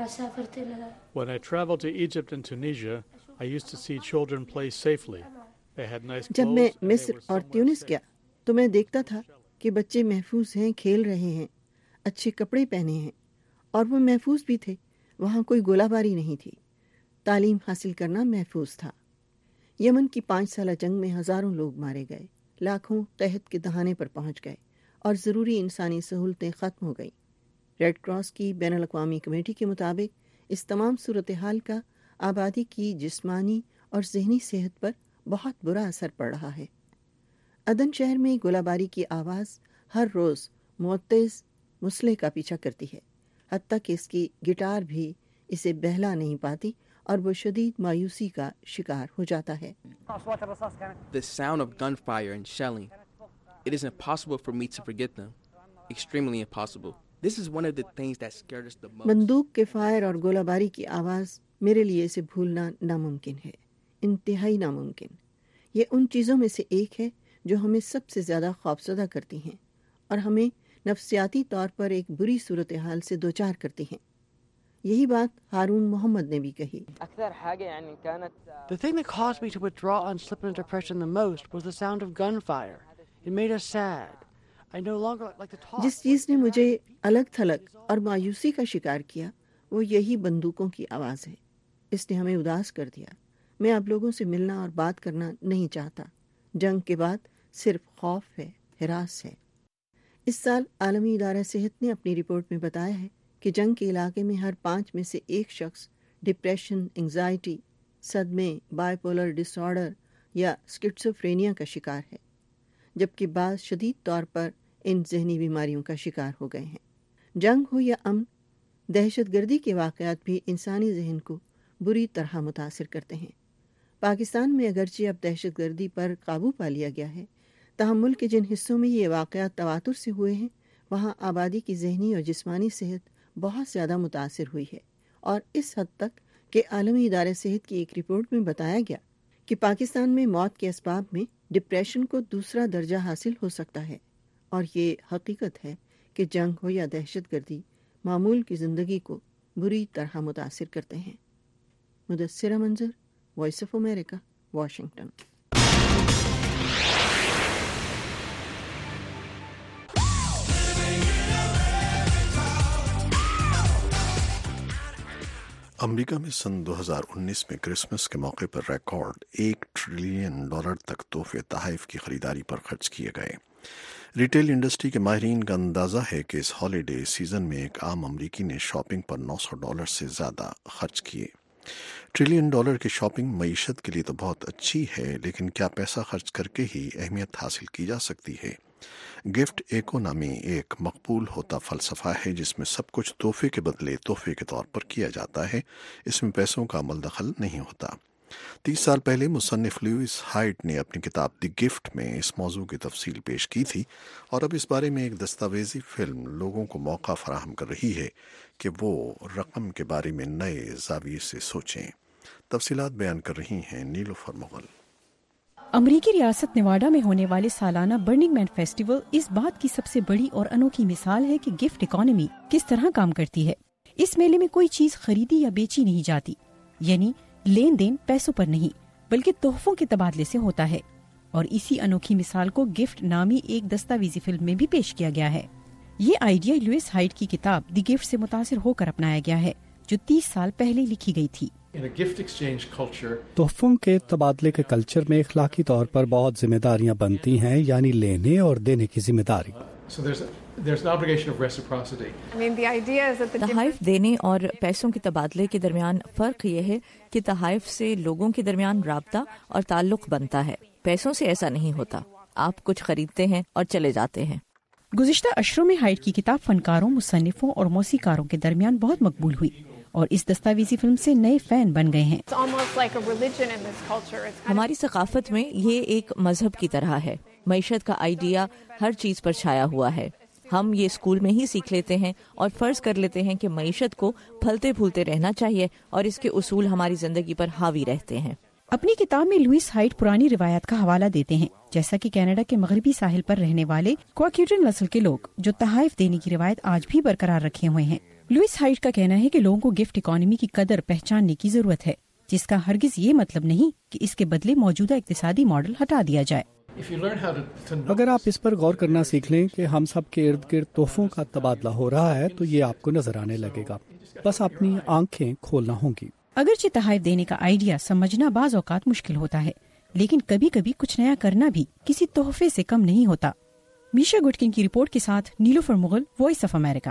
S6: When I traveled to Egypt and Tunisia, I used to see children play safely. They had nice
S5: جب میں
S6: clothes and they
S5: مصر
S6: were
S5: اور
S6: somewhere
S5: تیونس
S6: safe.
S5: گیا تو میں دیکھتا تھا کہ بچے محفوظ ہیں، کھیل رہے ہیں، اچھے کپڑے پہنے ہیں، اور وہ محفوظ بھی تھے۔ وہاں کوئی گولہ باری نہیں تھی۔ تعلیم حاصل کرنا محفوظ تھا۔ یمن کی پانچ سالہ جنگ میں ہزاروں لوگ مارے گئے، لاکھوں قحط کے دہانے پر پہنچ گئے اور ضروری انسانی سہولتیں ختم ہو گئیں۔ ریڈ کراس کی بین الاقوامی کمیٹی کے مطابق اس تمام صورتحال کا آبادی کی جسمانی اور ذہنی صحت پر بہت برا اثر پڑ رہا ہے۔ عدن شہر میں گولہ باری کی آواز ہر روز معتز مسلح کا پیچھا کرتی ہے، حتیٰ کہ اس کی گٹار بھی اسے بہلا نہیں پاتی اور وہ شدید مایوسی کا شکار ہو جاتا ہے۔
S7: The sound of gunfire and shelling. It is impossible for me to forget them. Extremely impossible. This is one of the things that scared us the most.
S5: بندوق کے فائر اور گولہ باری کی آواز میرے لیے اسے بھولنا ناممکن ہے، انتہائی ناممکن۔ یہ ان چیزوں میں سے ایک ہے جو ہمیں سب سے زیادہ خوفزدہ کرتی ہیں اور ہمیں نفسیاتی طور پر ایک بری صورتحال سے دوچار کرتی ہیں۔ یہی بات ہارون محمد نے بھی کہی۔
S8: The thing that caused me to withdraw and slip into depression the most was the sound of gunfire. It made us sad. I no longer like to talk.
S5: جس چیز نے مجھے الگ تھلگ اور مایوسی کا شکار کیا وہ یہی بندوقوں کی آواز ہے۔ اس نے ہمیں اداس کر دیا۔ میں اب لوگوں سے ملنا اور بات کرنا نہیں چاہتا۔ جنگ کے بعد صرف خوف ہے، ہراس ہے۔ اس سال عالمی ادارہ صحت نے اپنی رپورٹ میں بتایا ہے کہ جنگ کے علاقے میں ہر پانچ میں سے ایک شخص ڈپریشن، انگزائٹی، صدمے، بائی پولر ڈس آرڈر یا اسکیزوفرینیا کا شکار ہے، جبکہ بعض شدید طور پر ان ذہنی بیماریوں کا شکار ہو گئے ہیں۔ جنگ ہو یا امن، دہشت گردی کے واقعات بھی انسانی ذہن کو بری طرح متاثر کرتے ہیں۔ پاکستان میں اگرچہ اب دہشت گردی پر قابو پا لیا گیا ہے، تاہم ملک کے جن حصوں میں یہ واقعات تواتر سے ہوئے ہیں وہاں آبادی کی ذہنی اور جسمانی صحت بہت زیادہ متاثر ہوئی ہے، اور اس حد تک کہ عالمی ادارہ صحت کی ایک رپورٹ میں بتایا گیا کہ پاکستان میں موت کے اسباب میں ڈپریشن کو دوسرا درجہ حاصل ہو سکتا ہے، اور یہ حقیقت ہے کہ جنگ ہو یا دہشت گردی معمول کی زندگی کو بری طرح متاثر کرتے ہیں۔ Mudassira Manzar, voice of America, Washington.
S1: America میں سن دو ہزار انیس میں کرسمس کے موقع پر ریکارڈ ایک ٹریلین ڈالر تک تحفے تحائف کی خریداری پر خرچ کیے گئے۔ ریٹیل انڈسٹری کے ماہرین کا اندازہ ہے کہ اس ہالیڈے سیزن میں ایک عام امریکی نے شاپنگ پر نو سو ڈالر سے زیادہ خرچ کیے۔ ट्रिलियन डॉलर की शॉपिंग मईशत के लिए तो बहुत अच्छी है, लेकिन क्या पैसा खर्च करके ही अहमियत हासिल की जा सकती है? गिफ्ट इकोनॉमी एक मकबूल होता फ़लसफ़ा है जिसमें सब कुछ तोहफे के बदले तोहफे के तौर पर किया जाता है। इसमें पैसों का अमल दखल नहीं होता। तीस साल पहले मुसन्निफ लुइस हाइट ने अपनी किताब द गिफ्ट में इस मौजू की तफसील पेश की थी, और अब इस बारे में एक दस्तावेजी फिल्म लोगों को मौका फराहम कर रही है कि वो रकम के बारे में नए ज़ाविये से सोचें। तफसीलात बयान कर रही हैं नीलुफर मुगल।
S9: अमरीकी रियासत नेवाडा में होने वाले सालाना बर्निंग मैन फेस्टिवल इस बात की सबसे बड़ी और अनोखी मिसाल है कि गिफ्ट इकोनॉमी किस तरह काम करती है। इस मेले में कोई चीज खरीदी या बेची नहीं जाती, यानी लेन देन पैसों पर नहीं बल्कि तोहफों के तबादले से होता है। और इसी अनोखी मिसाल को गिफ्ट नामी एक दस्तावेजी फिल्म में भी पेश किया गया है। ये आइडिया लुइस हाइट की किताब द गिफ्ट से मुतासिर होकर अपनाया गया है, जो तीस साल पहले लिखी गई थी।
S10: तोहफों के तबादले के कल्चर में इखलाकी तौर पर बहुत जिम्मेदारियां बनती हैं, यानी लेने और देने की जिम्मेदारी।
S11: तहाइफ देने और पैसों के तबादले के दरमियान फ़र्क यह है कि तहाइफ से लोगों के दरमियान राब्ता और ताल्लुक बनता है। पैसों से ऐसा नहीं होता, आप कुछ खरीदते हैं और चले जाते हैं।
S9: गुज़िश्ता अशरों में हाइट की किताब फनकारों, मुसन्निफों और मौसीकारों के दरमियान बहुत मकबूल हुई और इस दस्तावेजी फिल्म से नए फैन बन गए हैं।
S11: हमारी सकाफत में ये एक मजहब की तरह है। मईशत का आइडिया हर चीज पर छाया हुआ है। हम ये स्कूल में ही सीख लेते हैं और फर्ज कर लेते हैं कि मईशत को फलते फूलते रहना चाहिए और इसके उसूल हमारी जिंदगी पर हावी रहते हैं।
S9: अपनी किताब में लुइस हाइट पुरानी रिवायत का हवाला देते हैं, जैसा कि कनाडा के मगरबी साहिल पर रहने वाले क्वाक्यूटन नस्ल के लोग जो तहाइफ देने की रिवायत आज भी बरकरार रखे हुए हैं। लुइस हाइट का कहना है कि लोगों को गिफ्ट इकोनॉमी की कदर पहचानने की जरूरत है, जिसका हरगिज ये मतलब नहीं कि इसके बदले मौजूदा इक्तिसादी मॉडल हटा दिया जाए।
S10: अगर आप इस पर गौर करना सीख लें कि हम सब के इर्द गिर्द तोहफों का तबादला हो रहा है, तो ये आपको नजर आने लगेगा। बस अपनी आंखें खोलना होंगी।
S9: अगरचे तहाइफ देने का आइडिया समझना बाज औकात मुश्किल होता है, लेकिन कभी कभी कुछ नया करना भी किसी तोहफे से कम नहीं होता। मीशा गुटकिन की रिपोर्ट के साथ Nilofar Mughal, voice of America.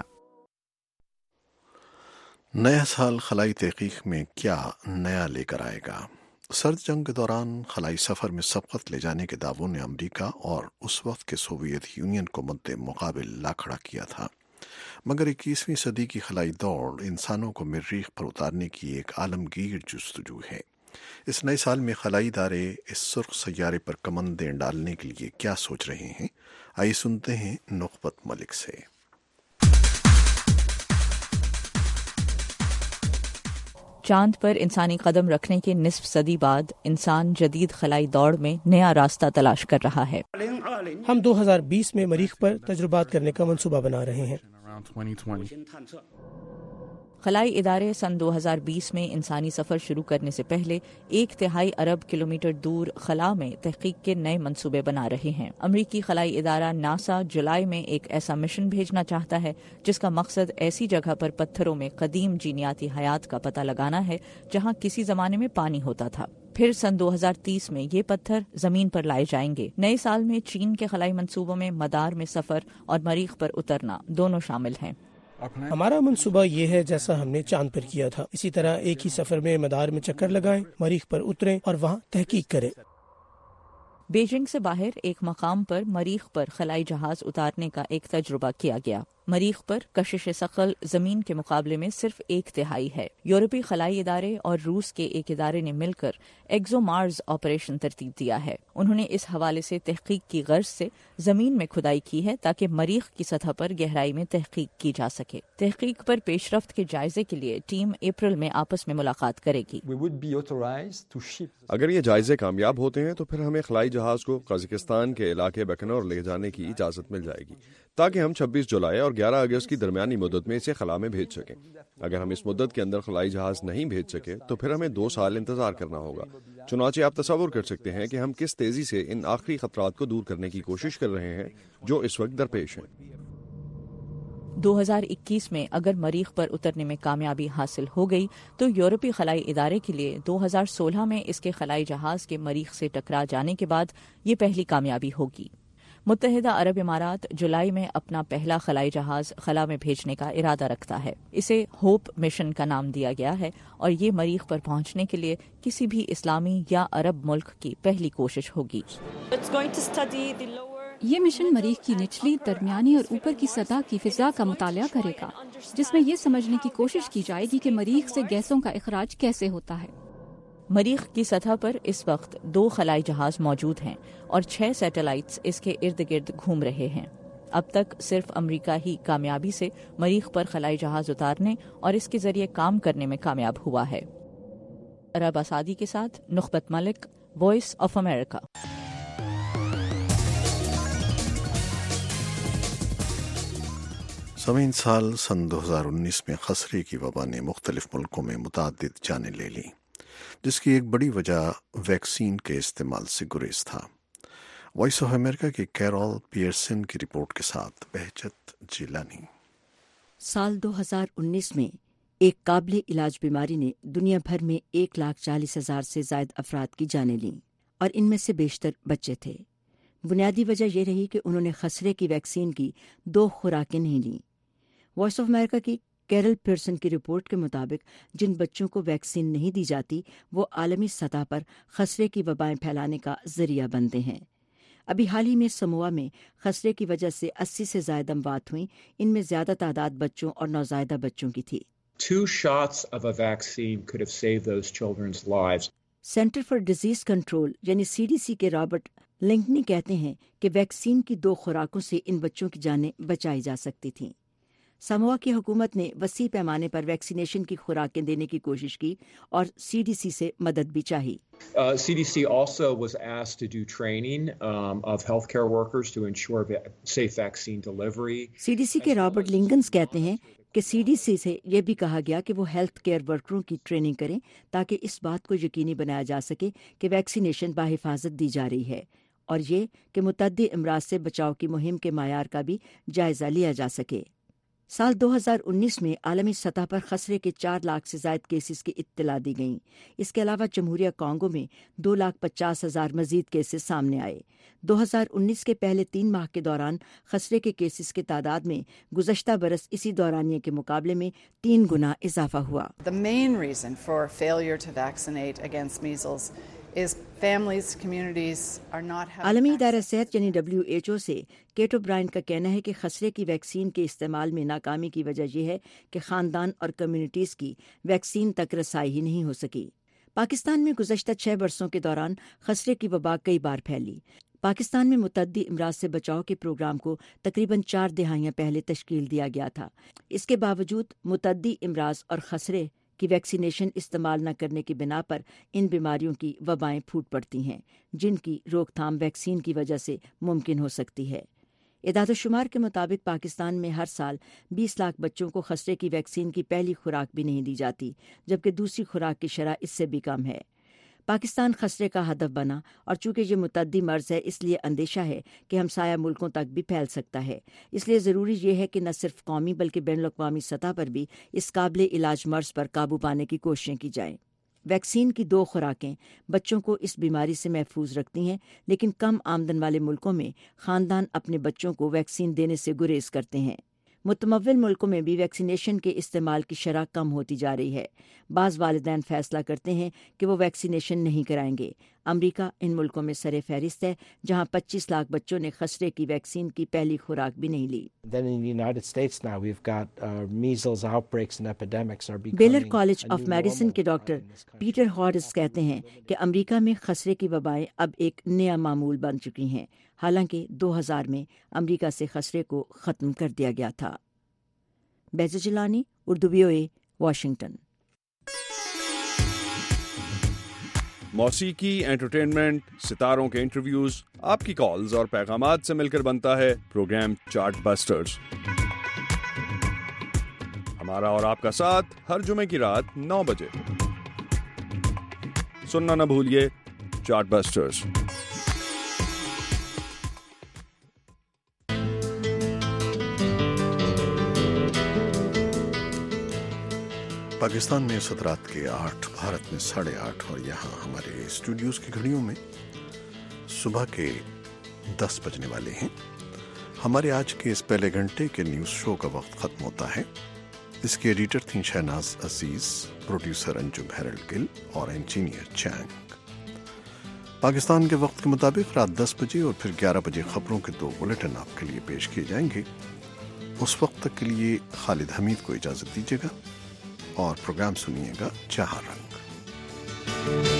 S1: नया साल खलाई तहकीक में क्या नया लेकर आएगा? सर्द जंग के दौरान खलाई सफ़र में सबकत ले जाने के दावों ने अमरीका और उस वक्त के सोवियत यूनियन को मुद्दे मुकाबिल ला खड़ा किया था, मगर इक्कीसवीं सदी की खलाई दौड़ इंसानों को मरीख पर उतारने की एक आलमगीर जुस्तजू है। इस नए साल में खलाई इदारे इस सुर्ख सैयारे पर कमंदें डालने के लिए क्या सोच रहे हैं? आइए सुनते हैं नुकबत मलिक से।
S11: चांद पर इंसानी कदम रखने के निस्फ सदी बाद इंसान जदीद खलाई दौड़ में नया रास्ता तलाश कर रहा है।
S12: हम दो हज़ार बीस में मरीख पर तजुर्बात करने का मंसूबा बना रहे हैं।
S11: खलाई इदारे सन दो हज़ार बीस में इंसानी सफ़र शुरू करने से पहले एक तिहाई अरब किलोमीटर दूर खला में तहकीक के नए मंसूबे बना रहे हैं। अमरीकी खलाई इदारा नासा जुलाई में एक ऐसा मिशन भेजना चाहता है जिसका मकसद ऐसी जगह पर पत्थरों में कदीम जीनियाती हयात का पता लगाना है जहां किसी जमाने में पानी होता था। फिर सन दो हज़ार तीस में ये पत्थर जमीन पर लाए जाएंगे। नए साल में चीन के खलाई मंसूबों में मदार में सफर और मरीख पर उतरना दोनों शामिल हैं।
S12: हमारा मंसूबा ये है जैसा हमने चांद पर किया था, इसी तरह एक ही सफर में मदार में चक्कर लगाएं, मरीख पर उतरें और वहाँ तहकीक करें।
S11: बीजिंग से बाहर एक मकाम पर मरीख पर खलाई जहाज उतारने का एक तजुर्बा किया गया। मरीख पर कशिश सकल जमीन के मुकाबले में सिर्फ एक तिहाई है। यूरोपीय खलाई इदारे और रूस के एक इदारे ने मिलकर एक्सो मार्स ऑपरेशन तरतीब दिया है। उन्होंने इस हवाले से तहकीक की गर्ज से जमीन में खुदाई की है ताकि मरीख की सतह पर गहराई में तहकीक की जा सके। तहकीक पर पेशरफ्त के जायजे के लिए टीम अप्रैल में आपस में मुलाकात करेगी।
S13: अगर ये जायजे कामयाब होते हैं तो फिर हमें खलाई जहाज को कजाकिस्तान के इलाके बैकनौर ले जाने की इजाजत मिल जाएगी ताकि हम छब्बीस जुलाई और ग्यारह अगस्त की दरमियानी मुद्दत में इसे खला में भेज सकें। अगर हम इस मुद्दत के अंदर खलाई जहाज नहीं भेज सके तो फिर हमें दो साल इंतजार करना होगा। चुनाचे आप तसव्वुर कर सकते हैं कि हम किस तेजी से इन आखिरी खतरात को दूर करने की कोशिश कर रहे हैं जो इस वक्त दरपेश हैं।
S11: दो हज़ार इक्कीस में अगर मरीख पर उतरने में कामयाबी हासिल हो गई तो यूरोपीय खलाई इदारे के लिए दो हज़ार सोलह में इसके खलाई जहाज के मरीख से टकरा जाने के बाद ये पहली कामयाबी होगी। متحدہ عرب امارات جولائی میں اپنا پہلا خلائی جہاز خلا میں بھیجنے کا ارادہ رکھتا ہے. اسے ہوپ مشن کا نام دیا گیا ہے اور یہ مریخ پر پہنچنے کے لیے کسی بھی اسلامی یا عرب ملک کی پہلی کوشش ہوگی.
S14: یہ مشن مریخ کی نچلی، درمیانی اور اوپر کی سطح کی فضا کا مطالعہ کرے گا، جس میں یہ سمجھنے کی کوشش کی جائے گی کہ مریخ سے گیسوں کا اخراج کیسے ہوتا ہے.
S11: مریخ کی سطح پر اس وقت دو خلائی جہاز موجود ہیں اور چھ سیٹلائٹس اس کے ارد گرد گھوم رہے ہیں. اب تک صرف امریکہ ہی کامیابی سے مریخ پر خلائی جہاز اتارنے اور اس کے ذریعے کام کرنے میں کامیاب ہوا ہے. ربا سعدی کے ساتھ نخبت ملک، وائس آف امریکہ.
S1: سامعین، سال سن دو ہزار انیس میں خسرے کی وبا نے مختلف ملکوں میں متعدد جانیں لے لیں، جس کی ایک بڑی وجہ ویکسین کے استعمال سے گریز تھا. وائس آف امریکہ کی کیرول پیئرسن کی رپورٹ کے ساتھ بہجت جیلانی.
S15: سال دو ہزار انیس میں ایک قابل علاج بیماری نے دنیا بھر میں ایک لاکھ چالیس ہزار سے زائد افراد کی جانیں لیں اور ان میں سے بیشتر بچے تھے. بنیادی وجہ یہ رہی کہ انہوں نے خسرے کی ویکسین کی دو خوراکیں نہیں لیں. وائس آف امریکہ کی کیرل پیئرسن کی رپورٹ کے مطابق جن بچوں کو ویکسین نہیں دی جاتی وہ عالمی سطح پر خسرے کی وبائیں پھیلانے کا ذریعہ بنتے ہیں. ابھی حال ہی میں سموا میں خسرے کی وجہ سے اسی سے زائد اموات ہوئیں. ان میں زیادہ تعداد بچوں اور نوزائیدہ بچوں کی تھی.
S16: Two shots of a vaccine could have saved those children's lives.
S15: Centre for disease control یعنی سی ڈی سی کے رابرٹ لنکنی کہتے ہیں کہ ویکسین کی دو خوراکوں سے ان بچوں کی جانیں بچائی جا سکتی تھیں. سموا کی حکومت نے وسیع پیمانے پر ویکسینیشن کی خوراکیں دینے کی کوشش کی اور سی ڈی سی سے مدد بھی چاہی.
S16: Uh, C D C also was asked to do training um, of healthcare workers to ensure va- safe vaccine delivery.
S15: C D C کے رابرٹ لنگنز کہتے ہیں کہ سی ڈی سی سے یہ بھی کہا گیا کہ وہ ہیلتھ کیئر ورکروں کی ٹریننگ کریں تاکہ اس بات کو یقینی بنایا جا سکے کہ ویکسینیشن بحفاظت دی جا رہی ہے اور یہ کہ متعدی امراض سے بچاؤ کی مہم کے معیار کا بھی جائزہ لیا جا سکے. سال دو ہزار انیس میں عالمی سطح پر خسرے کے چار لاکھ سے زائد کیسز کی اطلاع دی گئیں. اس کے علاوہ جمہوریہ کانگو میں دو لاکھ پچاس ہزار مزید کیسز سامنے آئے. دو ہزار انیس کے پہلے تین ماہ کے دوران خسرے کے کیسز کی تعداد میں گزشتہ برس اسی دورانیے کے مقابلے میں تین گنا اضافہ ہوا.
S17: The main reason for failure to vaccinate against measles is families, communities are not having.
S15: عالمی ادارہ صحت یعنی ڈبلیو ایچ او سے کیٹ او برائن کا کہنا ہے کہ خسرے کی ویکسین کے استعمال میں ناکامی کی وجہ یہ ہے کہ خاندان اور کمیونٹیز کی ویکسین تک رسائی ہی نہیں ہو سکی. پاکستان میں گزشتہ چھ برسوں کے دوران خسرے کی وبا کئی بار پھیلی. پاکستان میں متعدی امراض سے بچاؤ کے پروگرام کو تقریباً چار دہائیاں پہلے تشکیل دیا گیا تھا. اس کے باوجود متعدی امراض اور خسرے کی ویکسینیشن استعمال نہ کرنے کی بنا پر ان بیماریوں کی وبائیں پھوٹ پڑتی ہیں جن کی روک تھام ویکسین کی وجہ سے ممکن ہو سکتی ہے. اعداد و شمار کے مطابق پاکستان میں ہر سال بیس لاکھ بچوں کو خسرے کی ویکسین کی پہلی خوراک بھی نہیں دی جاتی جبکہ دوسری خوراک کی شرح اس سے بھی کم ہے. پاکستان خسرے کا ہدف بنا اور چونکہ یہ متعدی مرض ہے اس لیے اندیشہ ہے کہ ہمسایہ ملکوں تک بھی پھیل سکتا ہے. اس لیے ضروری یہ ہے کہ نہ صرف قومی بلکہ بین الاقوامی سطح پر بھی اس قابل علاج مرض پر قابو پانے کی کوششیں کی جائیں. ویکسین کی دو خوراکیں بچوں کو اس بیماری سے محفوظ رکھتی ہیں لیکن کم آمدن والے ملکوں میں خاندان اپنے بچوں کو ویکسین دینے سے گریز کرتے ہیں. متمول ملکوں میں بھی ویکسینیشن کے استعمال کی شرح کم ہوتی جا رہی ہے. بعض والدین فیصلہ کرتے ہیں کہ وہ ویکسینیشن نہیں کرائیں گے. امریکہ ان ملکوں میں سر فہرست ہے جہاں پچیس لاکھ بچوں نے خسرے کی ویکسین کی پہلی خوراک بھی نہیں لی. بیلر کالج آف میڈیسن کے ڈاکٹر پیٹر ہارڈس کہتے ہیں کہ امریکہ میں خسرے کی وبائیں اب ایک نیا معمول بن چکی ہیں حالانکہ دو ہزار میں امریکہ سے خسرے کو ختم کر دیا گیا تھا. Beeza Jilani, Urdu V O A, Washington.
S13: موسیقی، انٹرٹینمنٹ، ستاروں کے انٹرویوز، آپ کی کالز اور پیغامات سے مل کر بنتا ہے پروگرام چارٹ بسٹرز. ہمارا اور آپ کا ساتھ ہر جمعے کی رات نو بجے. سننا نہ بھولیے چارٹ بسٹرز.
S1: پاکستان میں اس رات کے آٹھ، بھارت میں ساڑھے آٹھ اور یہاں ہمارے اسٹوڈیوز کی گھڑیوں میں صبح کے दस बजने वाले हैं। हमारे आज के इस पहले घंटे के न्यूज़ शो का वक्त ख़त्म होता है। इसके एडिटर थी Shahnaz Aziz, producer Anjum Harold Gill और इंजीनियर चैंग। पाकिस्तान के वक्त के मुताबिक रात दस बजे और फिर ग्यारह बजे खबरों के दो बुलेटिन आपके लिए पेश किए जाएंगे। उस वक्त तक के लिए खालिद हमीद को इजाज़त दीजिएगा और प्रोग्राम सुनिएगा चाह रंग।